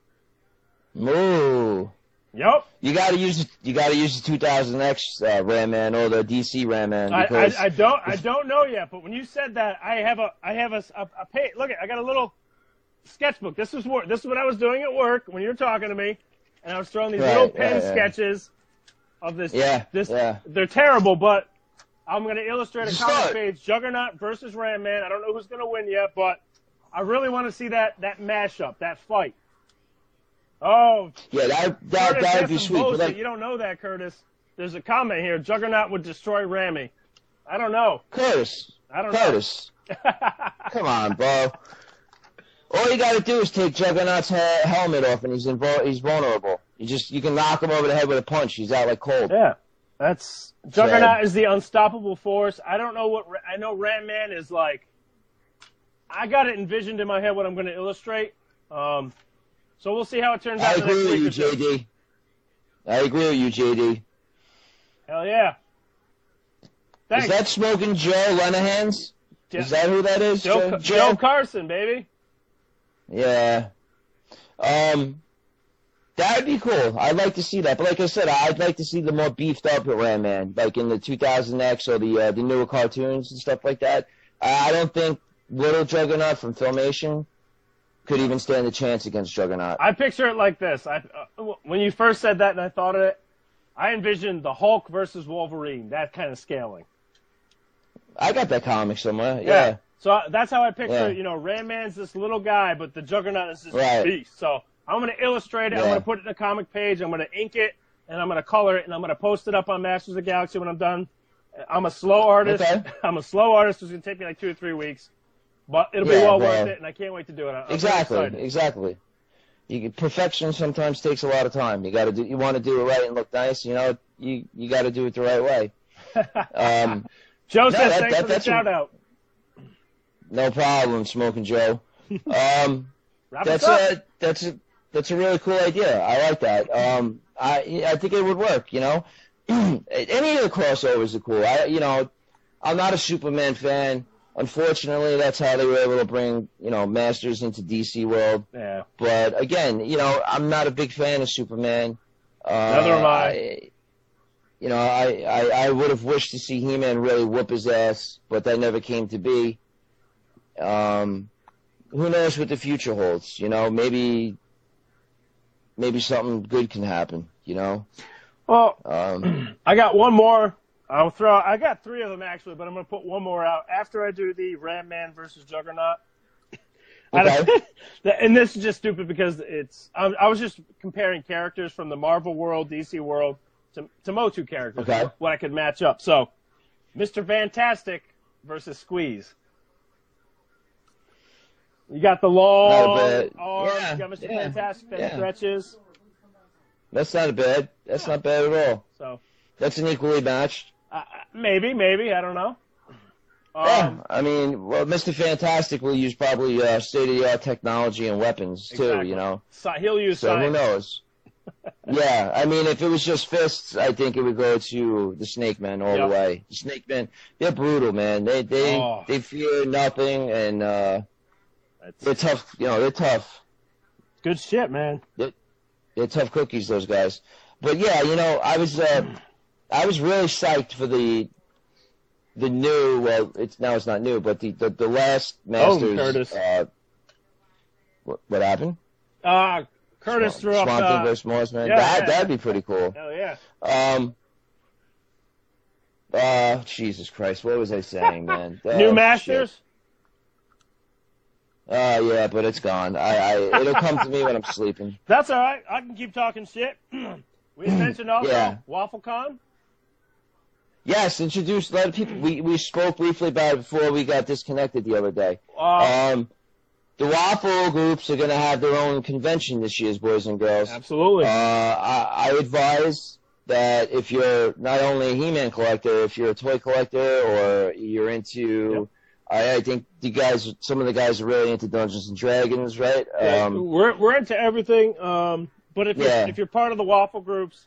Ooh. Yep. You gotta use you gotta use the two thousand X uh, Ram Man or the D C Ram Man. I, Because I, I don't I don't know yet, but when you said that, I have a I have a, a, a page. Look, I got a little sketchbook. This is what this is what I was doing at work when you were talking to me, and I was throwing these Right, little pen yeah, yeah. sketches of this. Yeah, this yeah. They're terrible, but I'm going to illustrate a Just comic start. page: Juggernaut versus Ram Man. I don't know who's going to win yet, but I really want to see that that mashup, that fight. Oh, yeah, that that Curtis, that'd that's be some sweet. But bullshit. like, You don't know that, Curtis. There's a comment here: Juggernaut would destroy Rammy. I don't know. Curtis, I don't Curtis, know. come on, bro. All you gotta do is take Juggernaut's he- helmet off, and he's invul- he's vulnerable. You just you can knock him over the head with a punch. He's out like cold. Yeah, that's Juggernaut is the unstoppable force. I don't know what I know. Ram Man is like. I got it envisioned in my head what I'm going to illustrate. Um, so we'll see how it turns I out. the agree next with week you, or two. J D. I agree with you, J D. Hell yeah! Thanks. Is that Smoking Joe Lenahan's? Yeah. Is that who that is? Joe, Joe Carson, baby? Yeah. Um, that would be cool. I'd like to see that. But like I said, I'd like to see the more beefed up Ram Man, like in the two thousand X or the uh, the newer cartoons and stuff like that. I don't think Little Juggernaut from Filmation could even stand a chance against Juggernaut. I picture it like this. I uh, when you first said that and I thought of it, I envisioned the Hulk versus Wolverine, that kind of scaling. I got that comic somewhere. Yeah. Yeah. So I, that's how I picture Yeah. it. You know, Ram Man's this little guy, but the Juggernaut is this Right. beast. So I'm going to illustrate it. I'm Yeah. going to put it in a comic page. I'm going to ink it, and I'm going to color it, and I'm going to post it up on Masters of the Galaxy when I'm done. I'm a slow artist. Okay. I'm a slow artist. It's going to take me like two or three weeks, but it'll be Yeah, well well, worth it, and I can't wait to do it. I'm very Exactly. excited. Exactly. You, perfection sometimes takes a lot of time. You got to do. You want to do it right and look nice. You know, you you got to do it the right way. Um, Joe no, says that- thanks that- for the that's a- shout out. no problem, Smoking Joe. Um, Wrap that's us up. a that's a that's a really cool idea. I like that. Um, I I think it would work. You know, any of the crossovers are cool. I you know, I'm not a Superman fan. Unfortunately, that's how they were able to bring, you know, Masters into D C World. Yeah. But again, you know, I'm not a big fan of Superman. Uh, Neither am I. I you know, I, I, I would have wished to see He-Man really whoop his ass, but that never came to be. Um, who knows what the future holds? You know, maybe maybe something good can happen. You know. Well, Um, I got one more. I'll throw. I got three of them actually, but I'm going to put one more out after I do the Ram Man versus Juggernaut. I don't- and this is just stupid because it's. I, I was just comparing characters from the Marvel world, D C world, to to Motu characters. Okay. What I could match up. So, Mister Fantastic versus Squeeze. You got the long Not a bad- arms. yeah, you got Mister yeah, Fantastic that yeah. stretches. that's not bad. That's not bad at all. So That's an equally matched. uh, maybe, maybe I don't know. Um, Yeah, I mean, well, Mister Fantastic will use probably uh, state-of-the-art technology and weapons too. Exactly. You know, So he'll use so who science. knows? Yeah, I mean, if it was just fists, I think it would go to the Snake Men all Yep. the way. The Snake Men, they're brutal, man. They they Oh. they fear nothing, and uh, That's they're tough. You know, they're tough. good shit, man. They're tough cookies, those guys. But yeah, you know, I was uh, I was really psyched for the the new. Well, it's now it's not new, but the the, the last Masters. Curtis. Uh, what, what happened? Uh, Curtis threw up. Swamp Thing Uh, versus Morrisman. yeah, that yeah. that'd be pretty cool. hell yeah. Um. Uh, Jesus Christ, what was I saying, man? New Oh, Masters. shit. Uh, yeah, but it's gone. I, I, it'll come to me when I'm sleeping. That's all right. I can keep talking shit. We mentioned also Yeah. WaffleCon. Yes, introduce a lot of people. We we spoke briefly about it before we got disconnected the other day. Uh, Um, the Waffle groups are going to have their own convention this year, boys and girls. absolutely. Uh, I, I advise that if you're not only a He-Man collector, if you're a toy collector or you're into, I, I think the guys, some of the guys are really into Dungeons and Dragons, right? Yeah, Um, we're we're into everything. Um, but if you're yeah. if you're part of the Waffle groups,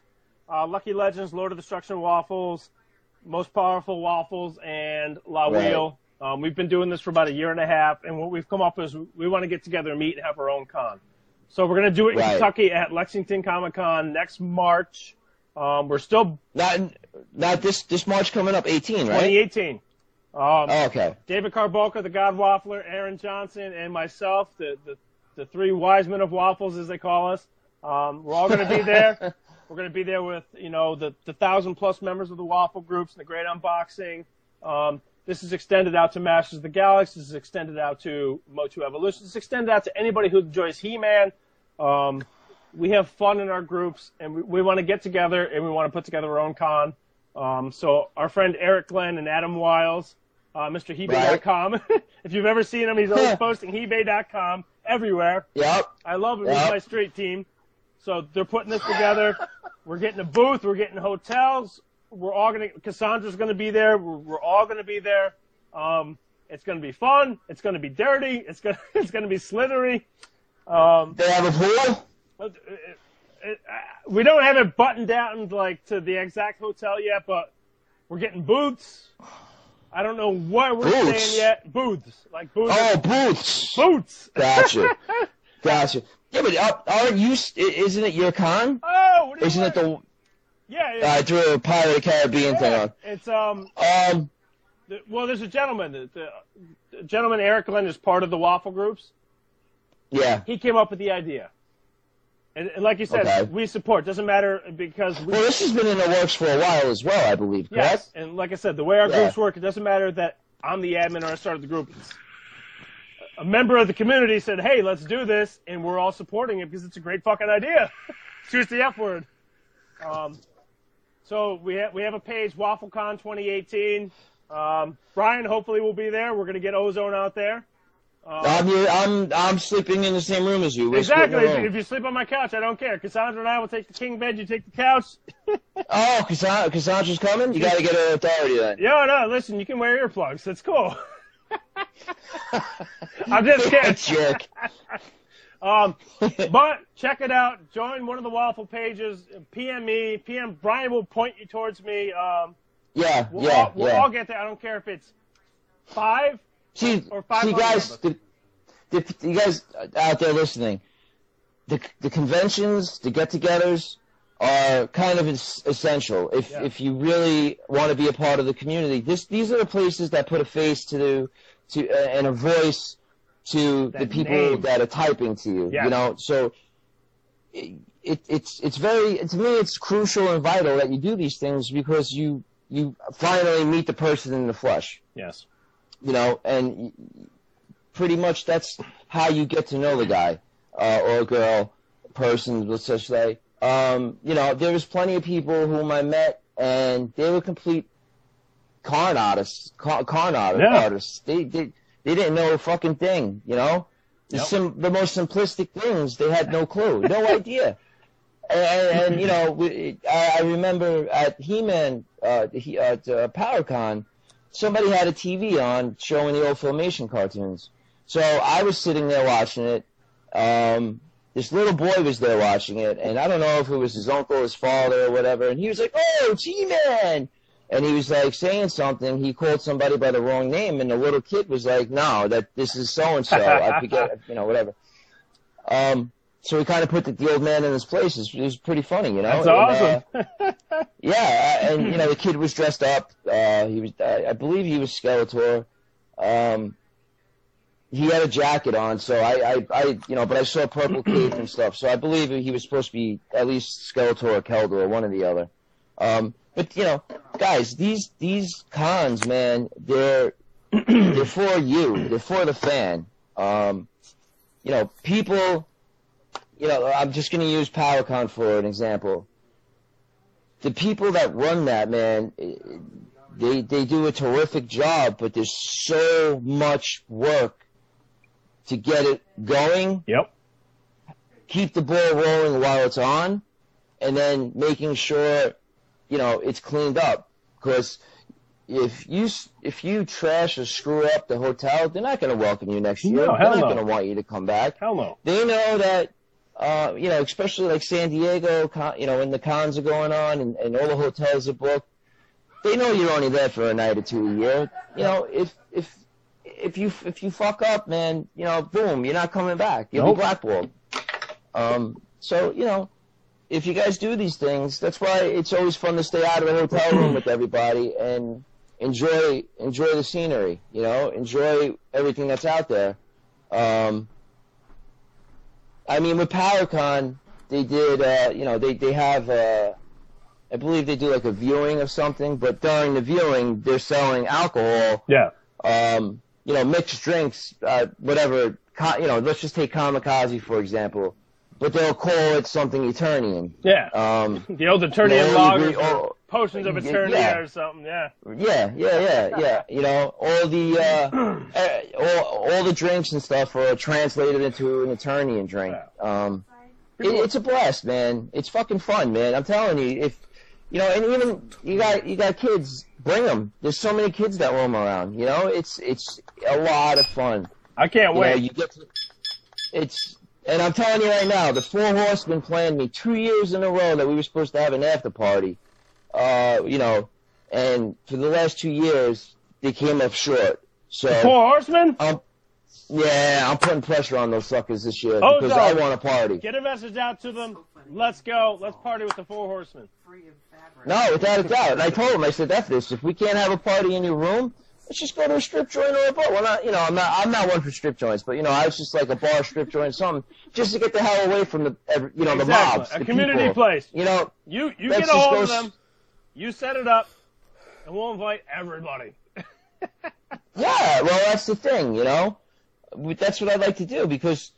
uh, Lucky Legends, Lord of Destruction Waffles, Most Powerful Waffles, and La Right. Wheel. Um, we've been doing this for about a year and a half, and what we've come up with is we want to get together and meet and have our own con. So we're going to do it in Right. Kentucky at Lexington Comic Con next March. Um, we're still Not not this this March coming up, eighteen, right? twenty eighteen. Um, Oh, okay. David Carboca, the God Waffler, Aaron Johnson, and myself, the, the, the three wise men of waffles, as they call us. Um, we're all going to be there. We're going to be there with, you know, the, the thousand plus members of the waffle groups and the great unboxing. Um, this is extended out to Masters of the Galaxy. This is extended out to Motu Evolution. This is extended out to anybody who enjoys He-Man. Um, we have fun in our groups, and we, we want to get together, and we want to put together our own con. Um, so our friend Eric Glenn and Adam Wiles, uh, Mister Hebay dot com. If you've ever seen him, he's always posting Hebay dot com everywhere. Yep. I love him. Yep. He's my street team. So they're putting this together. We're getting a booth. We're getting hotels. We're all going to, Cassandra's going to be there. We're, we're all going to be there. Um, it's going to be fun. It's going to be dirty. It's going to, it's going to be slithery. Um, They have a pool? it, it, it, we don't have it buttoned down like to the exact hotel yet, but we're getting booths. I don't know what we're Booths? saying yet. Booths. Like booths. Oh, booths. Booths. Gotcha. Gotcha. Yeah, but uh, aren't you, isn't it your con? Oh, what do you Isn't it want? the, Yeah, yeah. I threw a Pirate of the Caribbean thing yeah. on. It's, um, Um, the, well, there's a gentleman. The, the, the gentleman, Eric Glenn, is part of the waffle groups. yeah. He came up with the idea. And, and like you said, Okay. we support. Doesn't matter because we. Well, this has been in the works for a while as well, I believe, correct? Yes, and like I said, the way our Yeah. groups work, it doesn't matter that I'm the admin or I started the group. It's a member of the community said, hey, let's do this, and we're all supporting it because it's a great fucking idea. Choose the F word. Um, so we have, we have a page, WaffleCon twenty eighteen. Um, Brian hopefully will be there. We're going to get Ozone out there. Um, I'm, here, I'm I'm sleeping in the same room as you. We're exactly. splitting a If, room. if you sleep on my couch, I don't care. Cassandra and I will take the king bed. You take the couch. Oh, Cassandra, Cassandra's coming? You got to get her authority then. Yo, no, listen, you can wear earplugs. That's cool. I'm just kidding. Jerk. Um, but check it out. Join one of the waffle pages. P M me. P M Brian will point you towards me. Um, Yeah, we'll, yeah, all, we'll yeah. all get there. I don't care if it's five See, or five see hundred guys, of the, the, you guys out there listening, the the conventions, the get-togethers are kind of es- essential if Yeah. if you really want to be a part of the community. This these are the places that put a face to the to uh, and a voice to That the people name. that are typing to you. Yes. You know, so. It, it, it's it's very to me it's crucial and vital that you do these things because you you finally meet the person in the flesh. Yes. You know, and y- pretty much that's how you get to know the guy uh, or girl, person, let's just say. Um, you know, there was plenty of people whom I met, and they were complete con artists. Con, con art, Yeah. artists. They, they they didn't know a fucking thing. You know, the, Yep. sim, the most simplistic things they had no clue, no idea. And, and you know, we, I, I remember at He-Man, uh, he, at uh, PowerCon, somebody had a T V on showing the old Filmation cartoons. So I was sitting there watching it. Um, this little boy was there watching it, and I don't know if it was his uncle, his father, or whatever. And he was like, "Oh, it's He-Man!" And he was like saying something. He called somebody by the wrong name, and the little kid was like, "No, that this is so and so." I forget, you know, whatever. Um, so he kind of put the, the old man in his place. It was pretty funny, you know. That's And, uh, awesome. yeah, and you know the kid was dressed up. Uh, he was, I, I believe, he was Skeletor. Um, he had a jacket on, so I, I, I, you know, but I saw purple cape and stuff. So I believe he was supposed to be at least Skeletor or Keldor, or one or the other. Um, but you know, guys, these these cons, man, they're they're for you. They're for the fan. Um, you know, people. You know, I'm just going to use PowerCon for an example. The people that run that, man, they they do a terrific job, but there's so much work to get it going, Yep. keep the ball rolling while it's on, and then making sure, you know, it's cleaned up. Because if you if you trash or screw up the hotel, they're not going to welcome you next year. No, they're hell not no. going to want you to come back. Hell no. They know that uh, you know, especially like San Diego, con, you know, when the cons are going on and, and all the hotels are booked, they know you're only there for a night or two a year. You know, if if if you if you fuck up, man, you know, boom, you're not coming back. You'll Nope. be blackballed. Um, so you know, if you guys do these things, that's why it's always fun to stay out of the hotel room with everybody and enjoy enjoy the scenery. You know, enjoy everything that's out there. Um, I mean, with PowerCon, they did, uh, you know, they, they have, uh, I believe they do like a viewing of something, but during the viewing, they're selling alcohol. Yeah. Um, you know, mixed drinks, uh, whatever, co- you know, let's just take Kamikaze, for example, but they'll call it something Eternian. Yeah. Um, The old Eternian you know, lager, you- oh, potions of y- Eternia yeah. or something, yeah. Yeah, yeah, yeah, yeah. You know, all the uh, uh, all, all the drinks and stuff are translated into an Eternian drink. Um, it, it's a blast, man. It's fucking fun, man. I'm telling you, if you know, and even you got you got kids, bring them. There's so many kids that roam around. You know, it's it's a lot of fun. I can't You wait. know, you get to, it's, and I'm telling you right now, the Four Horsemen planned me two years in a row that we were supposed to have an after party. Uh, you know, and for the last two years, they came up short. So, Four Horsemen? um, yeah, I'm putting pressure on those suckers this year Oh, because no. I want a party. Get a message out to them. Let's go. Let's party with the Four Horsemen. No, without a doubt. And I told them, I said, F this. If we can't have a party in your room, let's just go to a strip joint or a bar. Well, not, you know, I'm not, I'm not one for strip joints, but you know, I was just like a bar, strip joint, something, just to get the hell away from the, every, you know, the Exactly. mobs, A the community people. place. You know, You you Let's get a just hold go of s- them. You set it up, and we'll invite everybody. yeah, well, that's the thing, you know. That's what I like to do because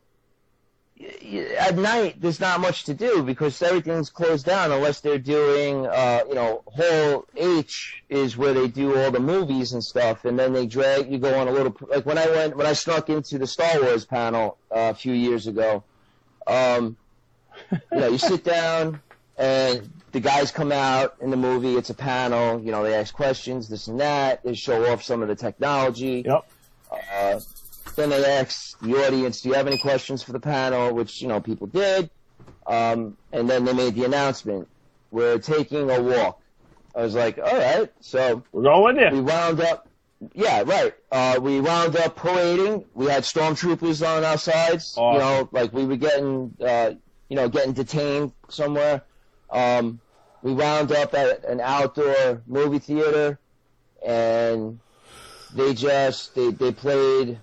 y- y- at night there's not much to do because everything's closed down unless they're doing, uh, you know, Hall H is where they do all the movies and stuff, and then they drag you go on a little like when I went when I snuck into the Star Wars panel uh, a few years ago. Um, you know, you sit down and the guys come out in the movie. It's a panel. You know, they ask questions, this and that. They show off some of the technology. Yep. Uh, then they ask the audience, do you have any questions for the panel? Which, you know, people did. Um, and then they made the announcement. We're taking a walk. I was like, all right. So We're going with we you. wound up, yeah, right. Uh, we wound up parading. We had stormtroopers on our sides. Awesome. You know, like we were getting, uh, you know, getting detained somewhere. Um, we wound up at an outdoor movie theater, and they just they they played.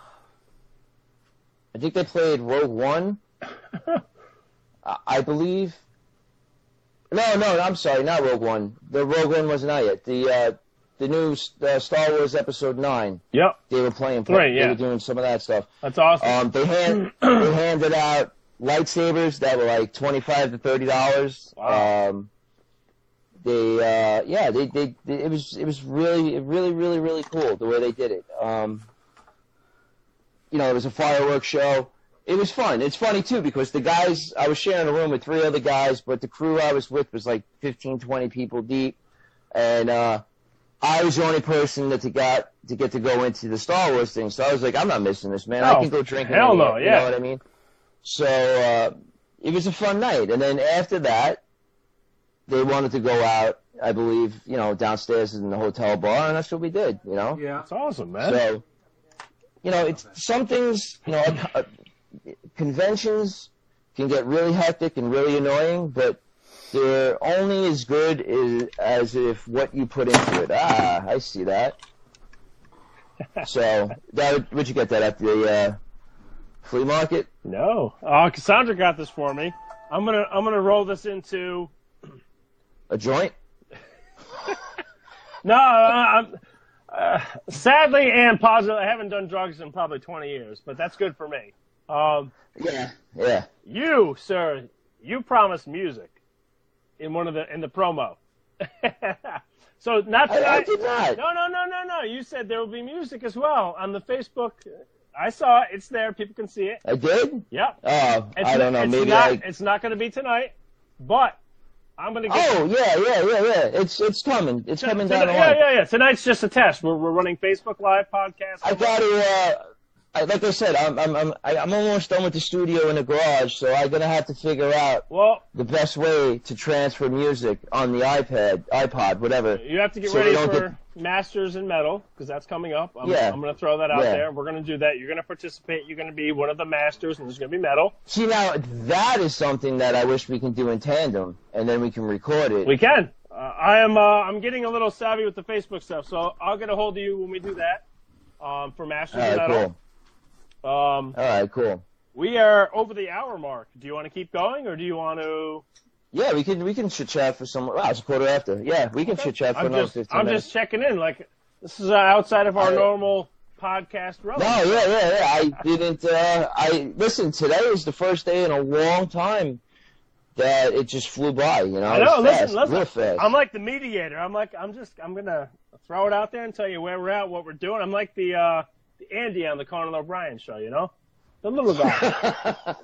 I think they played Rogue One. I, I believe. No, no, I'm sorry, not Rogue One. The Rogue One wasn't out yet. The uh, the new uh, Star Wars Episode Nine. Yep. They were playing. Right, They yeah. were doing some of that stuff. That's awesome. Um, they hand they handed out lightsabers that were like twenty-five to thirty dollars. Wow. Um, they uh, yeah, they, they they it was it was really really really really cool the way they did it. Um, you know, it was a fireworks show. It was fun. It's funny too because the guys I was sharing a room with three other guys, but the crew I was with was like fifteen, twenty people deep, and uh, I was the only person that to got to get to go into the Star Wars thing. So I was like, I'm not missing this, man. I Oh, can go drink. hell in no, here, yeah. You know what I mean? So uh, it was a fun night, and then after that, they wanted to go out. I believe, you know, downstairs in the hotel bar, and that's what we did. You know. Yeah. That's awesome, man. So, you know, it's some things. You know, uh, conventions can get really hectic and really annoying, but they're only as good as, as if what you put into it. Ah, I see that. So, that would you get that at the uh, flea market? No. Uh, Cassandra got this for me. I'm gonna I'm gonna roll this into. A joint? No, I- I'm. Uh, sadly and positively, I haven't done drugs in probably twenty years, but that's good for me. Um, Yeah, yeah. you, sir, you promised music in one of the in the promo. So not I, I tonight. did not. No, no, no, no, no. You said there will be music as well on the Facebook. I saw it. It's there. People can see it. I did? Yep. Oh, It's I don't know. It's Maybe not, I. It's not going to be tonight, but I'm going to get. Oh, yeah, yeah, yeah, yeah. It's it's coming. It's coming down the yeah, line. yeah, yeah. Tonight's just a test. We're we're running Facebook Live podcast. I got to. Uh, I, like I said, I'm I'm I'm I'm almost done with the studio in the garage, so I'm gonna have to figure out well, the best way to transfer music on the iPad, iPod, whatever. You have to get so ready for get... Masters in Metal, because that's coming up. I'm, yeah. I'm going to throw that out yeah. there. We're going to do that. You're going to participate. You're going to be one of the Masters, and there's going to be Metal. See, now, that is something that I wish we can do in tandem, and then we can record it. We can. Uh, I am, uh, I'm getting a little savvy with the Facebook stuff, so I'll get a hold of you when we do that um, for Masters All in right, Metal. Cool. Um, All right, cool. We are over the hour mark. Do you want to keep going, or do you want to... Yeah, we can we can chit chat for some. Wow, it's a quarter after. Yeah, we can okay. chit chat for I'm another just, fifteen I'm minutes. just checking in. Like, this is uh, outside of our I, normal podcast realm. No, yeah, yeah, yeah. I didn't. Uh, I listen. Today is the first day in a long time that it just flew by. You know, I know. It's Listen, fast, listen. real fast. I'm like the mediator. I'm like, I'm just, I'm gonna throw it out there and tell you where we're at, what we're doing. I'm like the uh, the Andy on the Conan O'Brien show. You know, the little guy.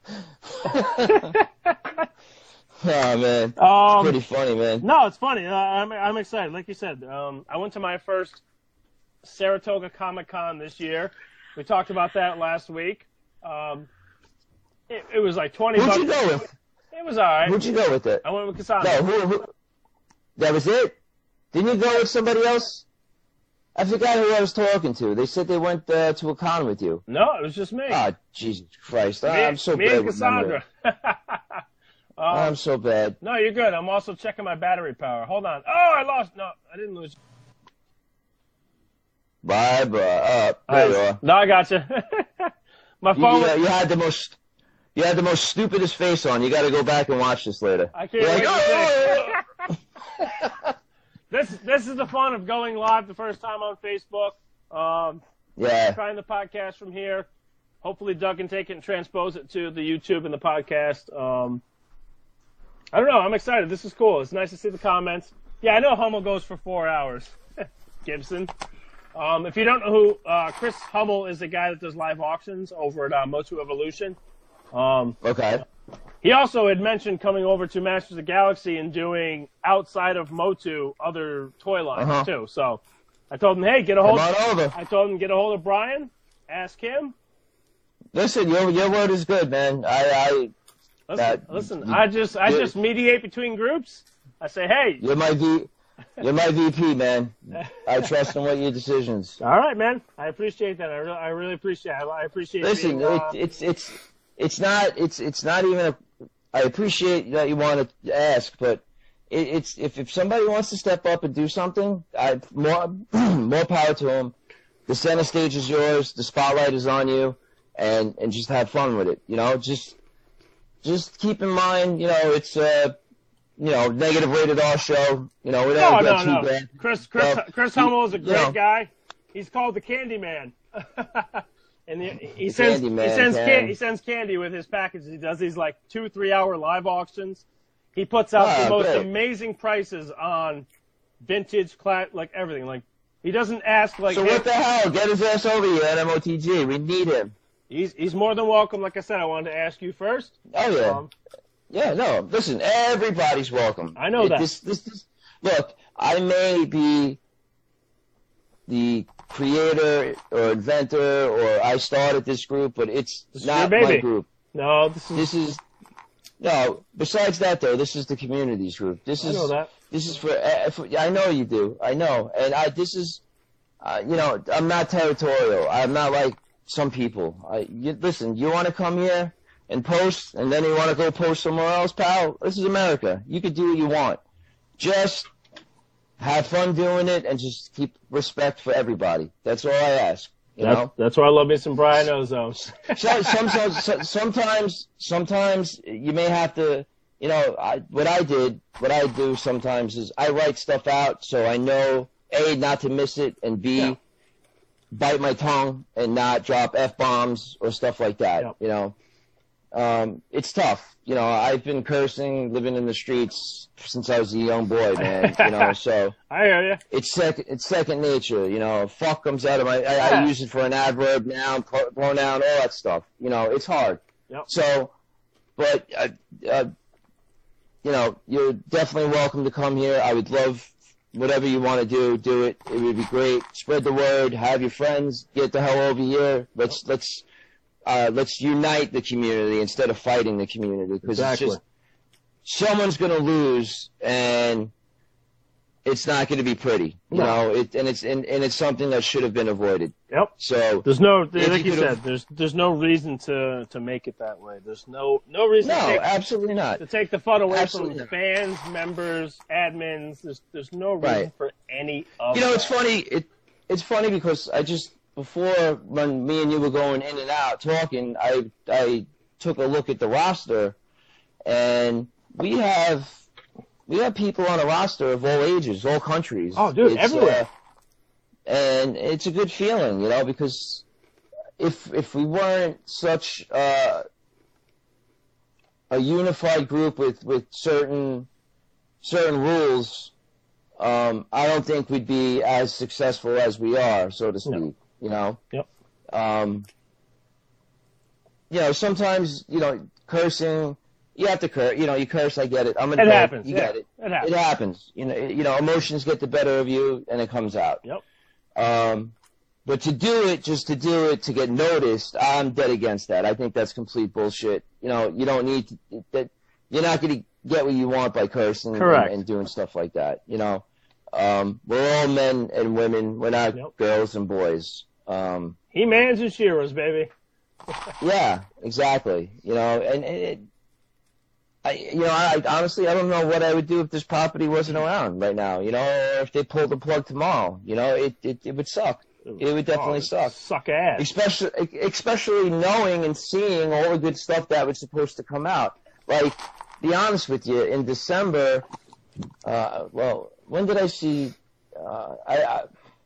Oh man, um, pretty funny, man. No, it's funny. Uh, I'm I'm excited. Like you said, um, I went to my first Saratoga Comic Con this year. We talked about that last week. Um, it, it was like twenty Who'd bucks. you go with? It was all right. Who'd you go with it? I went with Cassandra. No, who, who? That was it. Didn't you go with somebody else? I forgot who I was talking to. They said they went uh, to a con with you. No, it was just me. Ah, Jesus Christ! Me, I'm so me bad and with Cassandra. memory. um, I'm so bad. No, you're good. I'm also checking my battery power. Hold on. Oh, I lost. No, I didn't lose. Bye, bye. Uh, there you are. No, I got you. My You, phone. you, was, you had the most, you had the most stupidest face on. You got to go back and watch this later. I can't You're wait like, to oh! see. This this is the fun of going live the first time on Facebook. Um, Yeah. trying the podcast from here. Hopefully, Doug can take it and transpose it to the YouTube and the podcast. Um, I don't know. I'm excited. This is cool. It's nice to see the comments. Yeah, I know Hummel goes for four hours. Gibson. Um, if you don't know who, uh, Chris Hummel is the guy that does live auctions over at uh, Motu Evolution. Um, Okay. He also had mentioned coming over to Masters of the Galaxy and doing outside of Motu other toy lines Uh-huh. too. So I told him, hey, get a hold. Come on over. I told him get a hold of Brian, ask him. Listen, your your word is good, man. I I Listen, that, listen you, I just I you, just mediate between groups. I say, hey, you're my V, you're my V P, man. I trust in what your decisions. all right, man. I appreciate that. I really I really appreciate. It. I appreciate. Listen, being, uh, it, it's it's it's not it's it's not even a. I appreciate that you want to ask, but it, it's if if somebody wants to step up and do something, I more more power to them. The center stage is yours. The spotlight is on you, and and just have fun with it. You know, just just keep in mind, you know, it's a you know negative rated R show. You know, we no, don't no, get too no. bad. Chris Chris So, Chris Hummel is a you great know, guy. He's called the Candy Man. And he, he sends Candy he Man, sends can. can, he sends candy with his packages. He does these like two three hour live auctions. He puts out Ah, the most great. amazing prices on vintage, cla- like everything. Like he doesn't ask like. So hey, what the hell? Get his ass over here at M O T G. We need him. He's he's more than welcome. Like I said, I wanted to ask you first. Oh yeah. Um, Yeah, no, listen, everybody's welcome. I know It- that. This, this, this, look, I may be the creator or inventor or I started this group, but it's This is not your my baby. group. no, this is. This is, no, besides that though, this is the community's group. This I is, know that. this is for, uh, for, I know you do, I know, and I, this is, uh, you know, I'm not territorial. I'm not like some people. I, you, listen, you want to come here and post, and then you want to go post somewhere else, pal? This is America. You can do what you want. Just have fun doing it, and just keep respect for everybody. That's all I ask. You That's, know. that's why I love me some Brian Ozone. So, sometimes, so- sometimes, sometimes you may have to. You know, I, what I did, what I do sometimes is I write stuff out so I know A, not to miss it, and B, Yeah. bite my tongue and not drop F bombs or stuff like that. Yep. You know. Um, it's tough. You know, I've been cursing, living in the streets since I was a young boy, man. You know, so I hear you. it's second, it's second nature. You know, fuck comes out of my, I, I Yeah. use it for an adverb, noun, pro- pronoun, all that stuff. You know, it's hard. Yep. So, but, uh, uh, you know, you're definitely welcome to come here. I would love whatever you want to do, do it. It would be great. Spread the word. Have your friends. Get the hell over here. Let's let's uh, let's unite the community instead of fighting the community, because Exactly. it's just someone's going to lose, and it's not going to be pretty, you No. know. It and it's and, and it's something that should have been avoided. Yep. So There's no, if like you you could've- said, there's there's no reason to to make it that way. There's no no reason no, to, take, absolutely not. to take the fun away Absolutely from not. fans, members, admins. There's there's no reason Right. for any of You know, that. it's funny. It it's funny because I just before when me and you were going in and out talking, I I took a look at the roster, and we have we have people on the roster of all ages, all countries. Oh, dude, It's, everywhere. uh, and it's a good feeling, you know, because if if we weren't such uh, a unified group with with certain certain rules, um, I don't think we'd be as successful as we are, so to speak. No. You know. Yep. Um, you know, sometimes you know cursing. You have to curse. You know, you curse. I get it. I'm an It adult. happens. You yeah. get it. It happens. It happens. You know. You know, emotions get the better of you, and it comes out. Yep. Um, but to do it, just to do it, to get noticed, I'm dead against that. I think that's complete bullshit. You know, you don't need to, that, you're not going to get what you want by cursing Correct. and, and doing stuff like that. You know, um, we're all men and women. We're not Yep. girls and boys. Um, He-Mans and Shearers, baby. yeah, exactly. You know, and, and it, I, you know, I honestly, I don't know what I would do if this property wasn't around right now. You know, or if they pulled the plug tomorrow. You know, it, it, it would suck. It would definitely Oh, suck. Suck ass. Especially, especially knowing and seeing all the good stuff that was supposed to come out. Like, be honest with you, in December, uh, well, when did I see? Uh, I,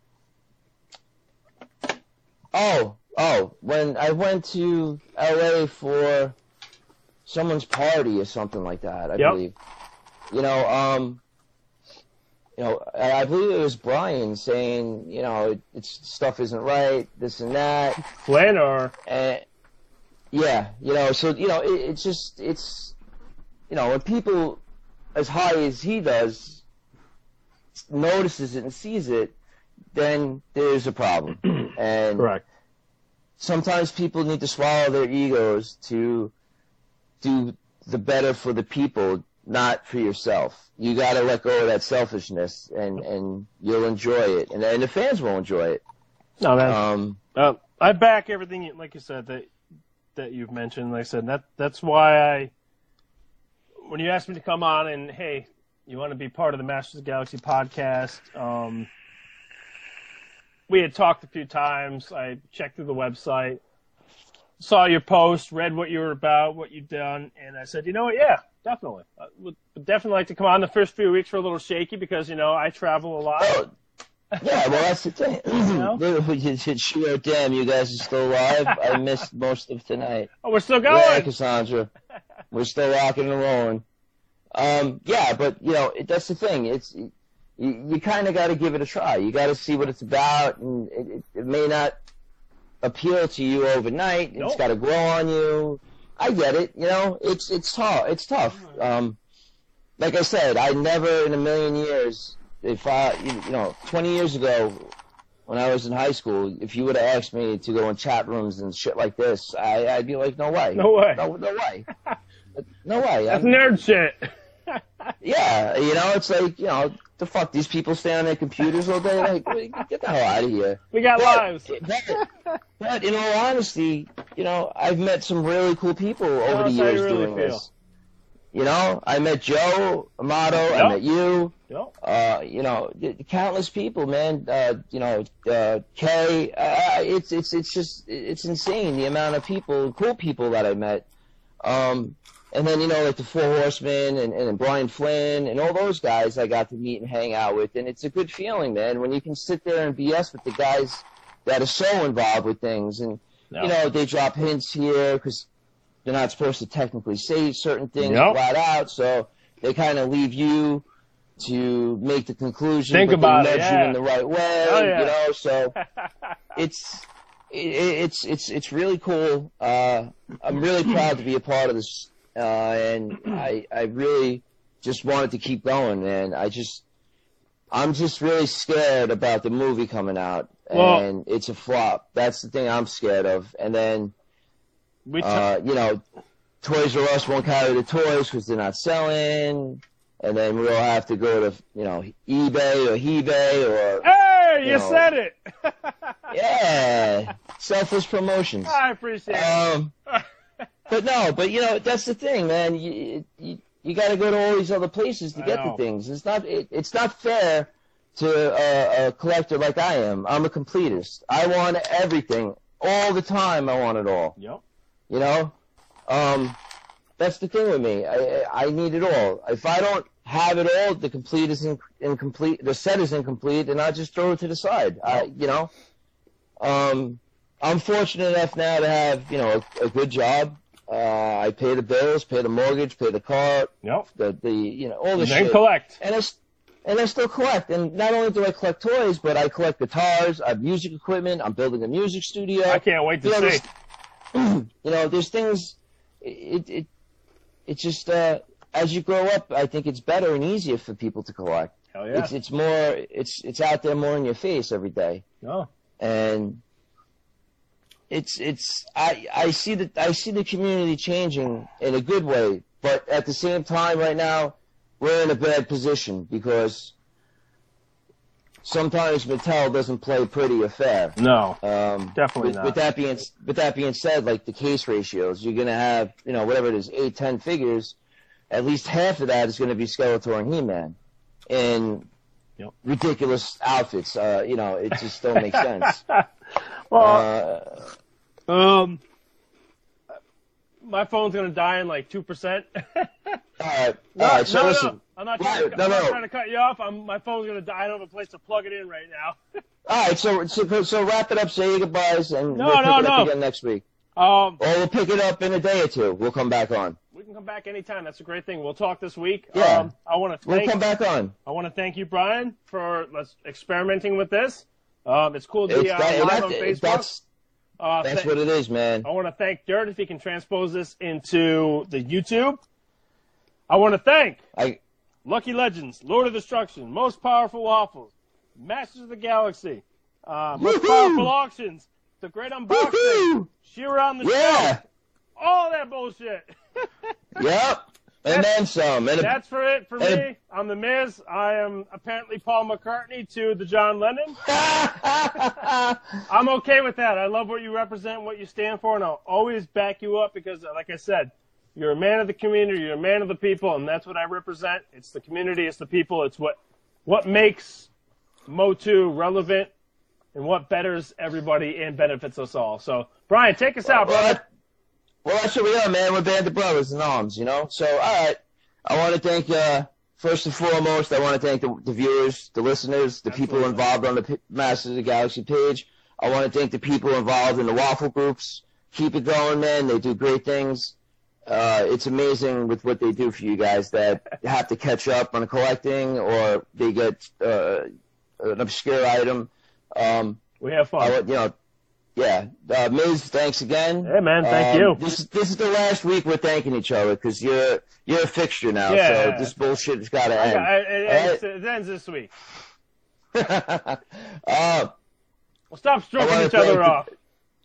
I oh oh when I went to L A for someone's party or something like that. I Yep. believe. You know, um. You know, I I believe it was Brian saying, you know, it, it's stuff isn't right, this and that. Flynn or And yeah, you know, so you know, it, it's just it's you know, when people as high as he does notices it and sees it, then there's a problem. And correct. sometimes people need to swallow their egos to do the better for the people, not for yourself. You got to let go of that selfishness, and, and you'll enjoy it, and, and the fans will enjoy it. No, man. Um, Uh, I back everything, you- like you said, that that you've mentioned. Like I said, that that's why I, when you asked me to come on and, hey, you want to be part of the Masters of the Galaxy podcast, um, we had talked a few times. I checked through the website, saw your post, read what you were about, what you'd done, and I said, you know what, yeah, definitely. I would, would definitely like to come on. The first few weeks were a little shaky because, you know, I travel a lot. oh, yeah, well, that's the thing. know? Sure, damn, you guys are still alive. I missed most of tonight. Oh, we're still Yeah, going. Cassandra. We're still rocking and rolling. Um, yeah, but, you know, it, that's the thing. It's you, you kind of got to give it a try. You got to see what it's about, and it, it, it may not appeal to you overnight. It's Nope. got to grow on you. I get it. You know, it's it's tough. It's tough. Um, like I said, I never in a million years, if I, you you know, twenty years ago, when I was in high school, if you would have asked me to go in chat rooms and shit like this, I, I'd be like, no way. No way. No, no way. No way. That's I'm- nerd shit. yeah, you know, it's like, you know, the fuck, these people stay on their computers all day? Like, get the hell out of here. We got But- lives. But, but in all honesty, you know, I've met some really cool people over Tell the us how you years really doing feel. this. You know, I met Joe Amato, Yep. I met you, Yep. uh, you know, the- the countless people, man. Uh, you know, uh, Kay. Uh, it's it's it's just it's insane the amount of people, cool people that I met. Um, and then you know, like the Four Horsemen and, and Brian Flynn and all those guys I got to meet and hang out with, and it's a good feeling, man, when you can sit there and B S with the guys that are so involved with things, and No. you know, they drop hints here because they're not supposed to technically say certain things Yep. flat out, so they kind of leave you to make the conclusion, Think but about they it, nudge yeah. you in the right way, Oh, yeah. you know. So it's it, it's it's it's really cool. Uh, I'm really proud to be a part of this, uh, and I I really just wanted to keep going, and I just I'm just really scared about the movie coming out, Well, and it's a flop. That's the thing I'm scared of. And then, we t- uh, you know, Toys R Us won't carry the toys because they're not selling, and then we'll have to go to, you know, eBay or eBay or. Hey, you, you know, said it. Yeah, selfish promotions. I appreciate Um, it. but no, but you know, that's the thing, man. You you, you got to go to all these other places to I get know. the things. It's not it, it's not fair to a, a collector like I am. I'm a completist. I want everything all the time. I want it all. Yep. You know, um, that's the thing with me. I I need it all. If I don't have it all, the complete is in, incomplete. The set is incomplete, and I just throw it to the side. I you know, um, I'm fortunate enough now to have you know a, a good job. Uh, I pay the bills, pay the mortgage, pay the car, Yep. the the you know all the And then shit. collect. And I s- and I still collect. And not only do I collect toys, but I collect guitars. I have music equipment. I'm building a music studio. I can't wait to You know, see. there's- you know, there's things. It it it just uh, as you grow up, I think it's better and easier for people to collect. Hell yeah. It's it's more it's it's out there more in your face every day, No. and it's it's I I see the I see the community changing in a good way, but at the same time, right now we're in a bad position because sometimes Mattel doesn't play pretty or fair. No. Um, Definitely with, not. With that being with that being said, like the case ratios, you're gonna have you know whatever it is, eight, ten figures. At least half of that is going to be Skeletor and He-Man in Yep. ridiculous outfits. Uh, you know, it just don't make sense. Well, Uh, um, my phone's gonna die in like two percent. all right, No, all right. So no, listen, no. I'm not trying, to, no, I'm no, not no. trying to cut you off. I'm, my phone's gonna die. I don't have a place to plug it in right now. All right, so so so wrap it up. Say your goodbyes, and No, we'll pick no, it up no. again next week. Um, Or we'll pick it up in a day or two. We'll come back on. we can come back anytime. That's a great thing. We'll talk this week. Yeah. Um, I want to We'll thank come back on. I want to thank you, Brian, for let's experimenting with this. Um, it's cool to be It's uh, that, live that- on Facebook. that's uh, that's th- what it is, man. I want to thank Dirt if he can transpose this into the YouTube. I want to thank I Lucky Legends, Lord of Destruction, Most Powerful Waffles, Masters of the Galaxy, uh, Most Woohoo! Powerful Auctions, The Great Unboxing, Woohoo! Shearer on the Yeah. Shelf, all that bullshit. Yep, and then some. And a, That's for it for and- me. I'm The Miz. I am apparently Paul McCartney to the John Lennon. I'm okay with that. I love what you represent, what you stand for, and I'll always back you up because, like I said, you're a man of the community, you're a man of the people, and that's what I represent. It's the community, it's the people, it's what what makes Motu relevant and what betters everybody and benefits us all. So, Brian, take us out, well, brother. that- well, that's what we are, man. We're band of brothers in arms, you know. So, all right. I want to thank, uh, first and foremost, I want to thank the, the viewers, the listeners, the people Absolutely. involved on the P- Masters of the Galaxy page. I want to thank the people involved in the waffle groups. Keep it going, man. They do great things. Uh, it's amazing with what they do for you guys that have to catch up on collecting or they get uh, an obscure item. Um, We have fun. I would, you know, yeah. Uh, Miz, thanks again. Hey, man, thank Um, you. This this is the last week we're thanking each other because you're you're a fixture now. Yeah. So this bullshit has got to I end. got- it, it, All ends, it ends this week. uh, We'll stop stroking wanna each other thank off.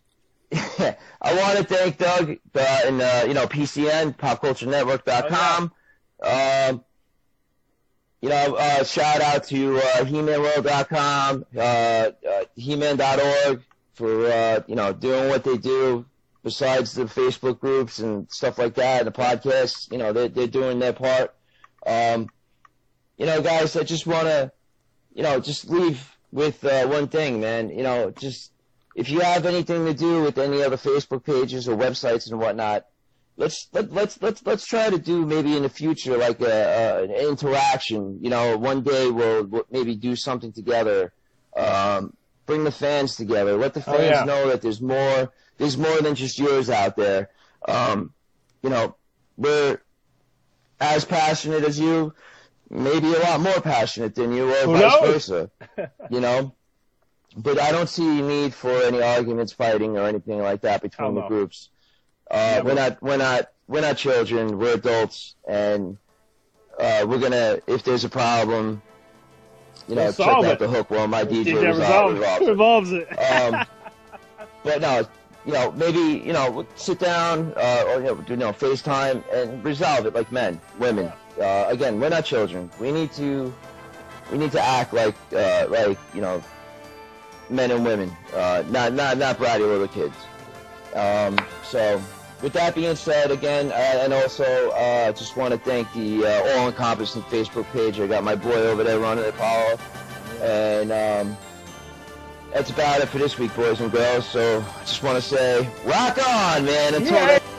I want to thank Doug uh, and uh, you know P C N pop culture network dot com. Um, you know, uh, shout out to uh, He Man World dot com, uh, uh, He Man dot org for uh, you know doing what they do. Besides the Facebook groups and stuff like that, and the podcasts, you know, they're they're doing their part. Um, you know, guys, I just want to, you know, just leave with uh, one thing, man. You know, just if you have anything to do with any other Facebook pages or websites and whatnot, let's let, let's let's let's try to do maybe in the future like a, a an interaction. You know, one day we'll, we'll maybe do something together. Um, bring the fans together. Let the Oh, fans yeah. know that there's more. There's more than just yours out there. Um, you know, we're as passionate as you, maybe a lot more passionate than you, or Who vice knows? versa. You know. But I don't see a need for any arguments, fighting, or anything like that between Oh, the no. groups. Uh, Yeah, we're but- not, we're not, we're not children. We're adults, and uh, we're gonna. If there's a problem, you know, We'll check solve out it. the hook while my D J, D J resolve, resolve, resolves it. revolves it. Um, but no, you know, maybe, you know, sit down uh, or, you know, do, you know, FaceTime and resolve it like men, women. Uh, again, we're not children. We need to, we need to act like, uh, like, you know, men and women, uh, not, not, not bratty little kids. Um, so with that being said, again, uh, and also, uh, just want to thank the, uh, all-encompassing Facebook page. I got my boy over there running it, Paulo. And, um, that's about it for this week, boys and girls. So I just want to say, rock on, man. Until Yeah. next